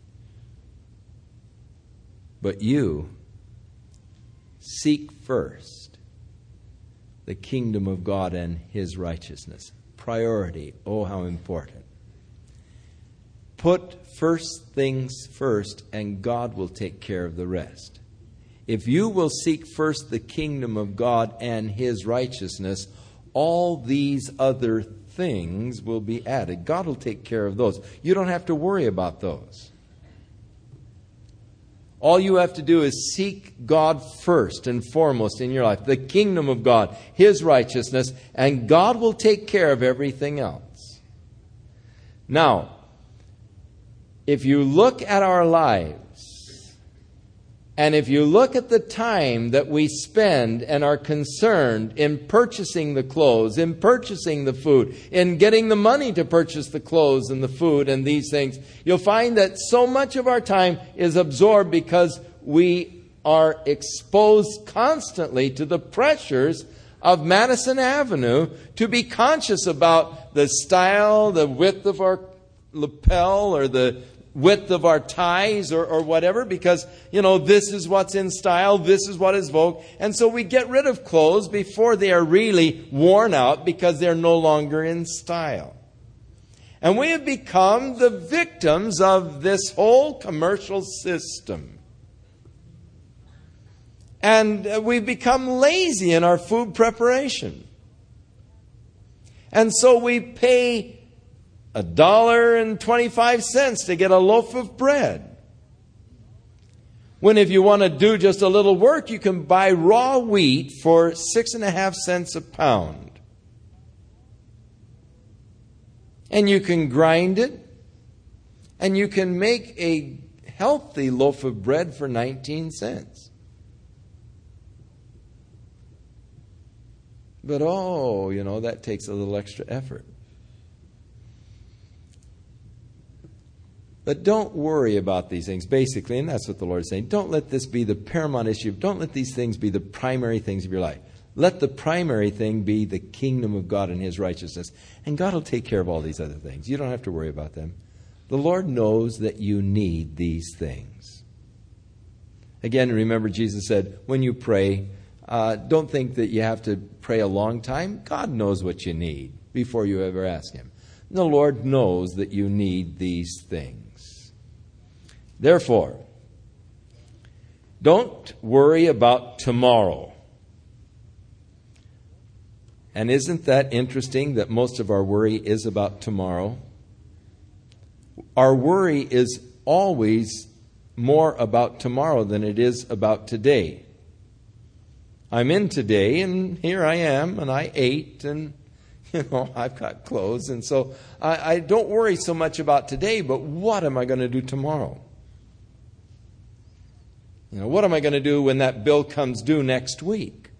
But you seek first the kingdom of God and His righteousness. Priority. Oh, how important. Put first things first, and God will take care of the rest. If you will seek first the kingdom of God and His righteousness, all these other things will be added. God will take care of those. You don't have to worry about those. All you have to do is seek God first and foremost in your life, the kingdom of God, His righteousness, and God will take care of everything else. Now, if you look at our lives, and if you look at the time that we spend and are concerned in purchasing the clothes, in purchasing the food, in getting the money to purchase the clothes and the food and these things, you'll find that so much of our time is absorbed because we are exposed constantly to the pressures of Madison Avenue to be conscious about the style, the width of our lapel, or the width of our ties, or, or whatever, because, you know, this is what's in style, this is what is vogue. And so we get rid of clothes before they are really worn out because they're no longer in style. And we have become the victims of this whole commercial system. And we've become lazy in our food preparation. And so we pay a dollar and twenty-five cents to get a loaf of bread. When if you want to do just a little work, you can buy raw wheat for six and a half cents a pound. And you can grind it, and you can make a healthy loaf of bread for nineteen cents. But oh, you know, that takes a little extra effort. But don't worry about these things, basically, and that's what the Lord is saying. Don't let this be the paramount issue. Don't let these things be the primary things of your life. Let the primary thing be the kingdom of God and His righteousness. And God will take care of all these other things. You don't have to worry about them. The Lord knows that you need these things. Again, remember Jesus said, when you pray, uh, don't think that you have to pray a long time. God knows what you need before you ever ask Him. The Lord knows that you need these things. Therefore, don't worry about tomorrow. And isn't that interesting that most of our worry is about tomorrow? Our worry is always more about tomorrow than it is about today. I'm in today, and here I am, and I ate, and you know, I've got clothes, and so I, I don't worry so much about today, but what am I going to do tomorrow? You know, what am I going to do when that bill comes due next week?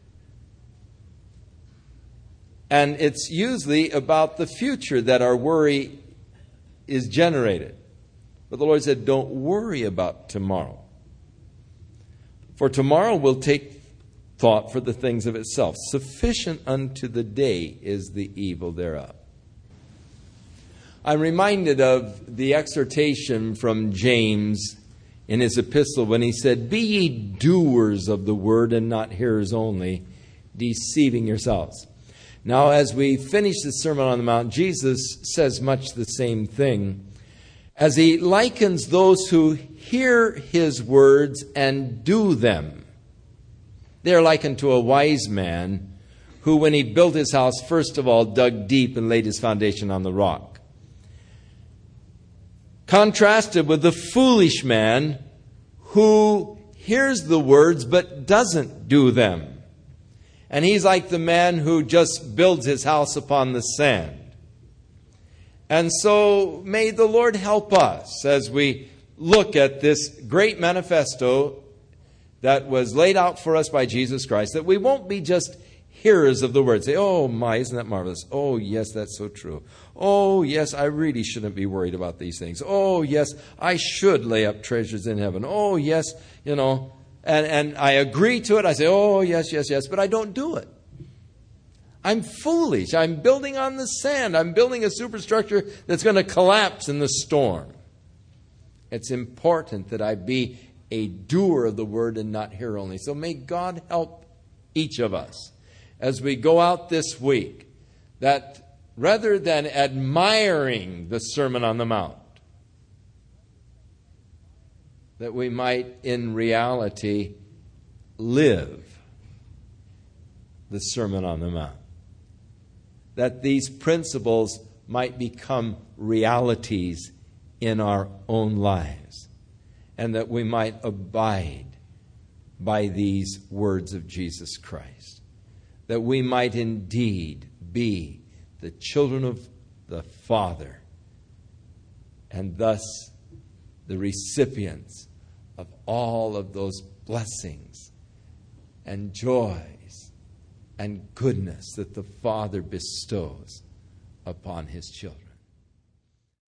And it's usually about the future that our worry is generated. But the Lord said, don't worry about tomorrow. For tomorrow will take thought for the things of itself. Sufficient unto the day is the evil thereof. I'm reminded of the exhortation from James in his epistle when he said, be ye doers of the word and not hearers only, deceiving yourselves. Now, as we finish the Sermon on the Mount, Jesus says much the same thing. as he likens those who hear his words and do them. They are likened to a wise man who, when he built his house, first of all dug deep and laid his foundation on the rock. Contrasted with the foolish man who hears the words but doesn't do them. And he's like the man who just builds his house upon the sand. And so may the Lord help us as we look at this great manifesto that was laid out for us by Jesus Christ, that we won't be just hearers of the word. Say, oh my, isn't that marvelous? Oh yes, that's so true. Oh yes, I really shouldn't be worried about these things. Oh yes, I should lay up treasures in heaven. Oh yes, you know, and, and I agree to it. I say, oh yes, yes, yes, but I don't do it. I'm foolish. I'm building on the sand. I'm building a superstructure that's going to collapse in the storm. It's important that I be a doer of the word and not hearer only. So may God help each of us as we go out this week, that rather than admiring the Sermon on the Mount, that we might in reality live the Sermon on the Mount. That these principles might become realities in our own lives, and that we might abide by these words of Jesus Christ. That we might indeed be the children of the Father, and thus the recipients of all of those blessings and joys and goodness that the Father bestows upon his children.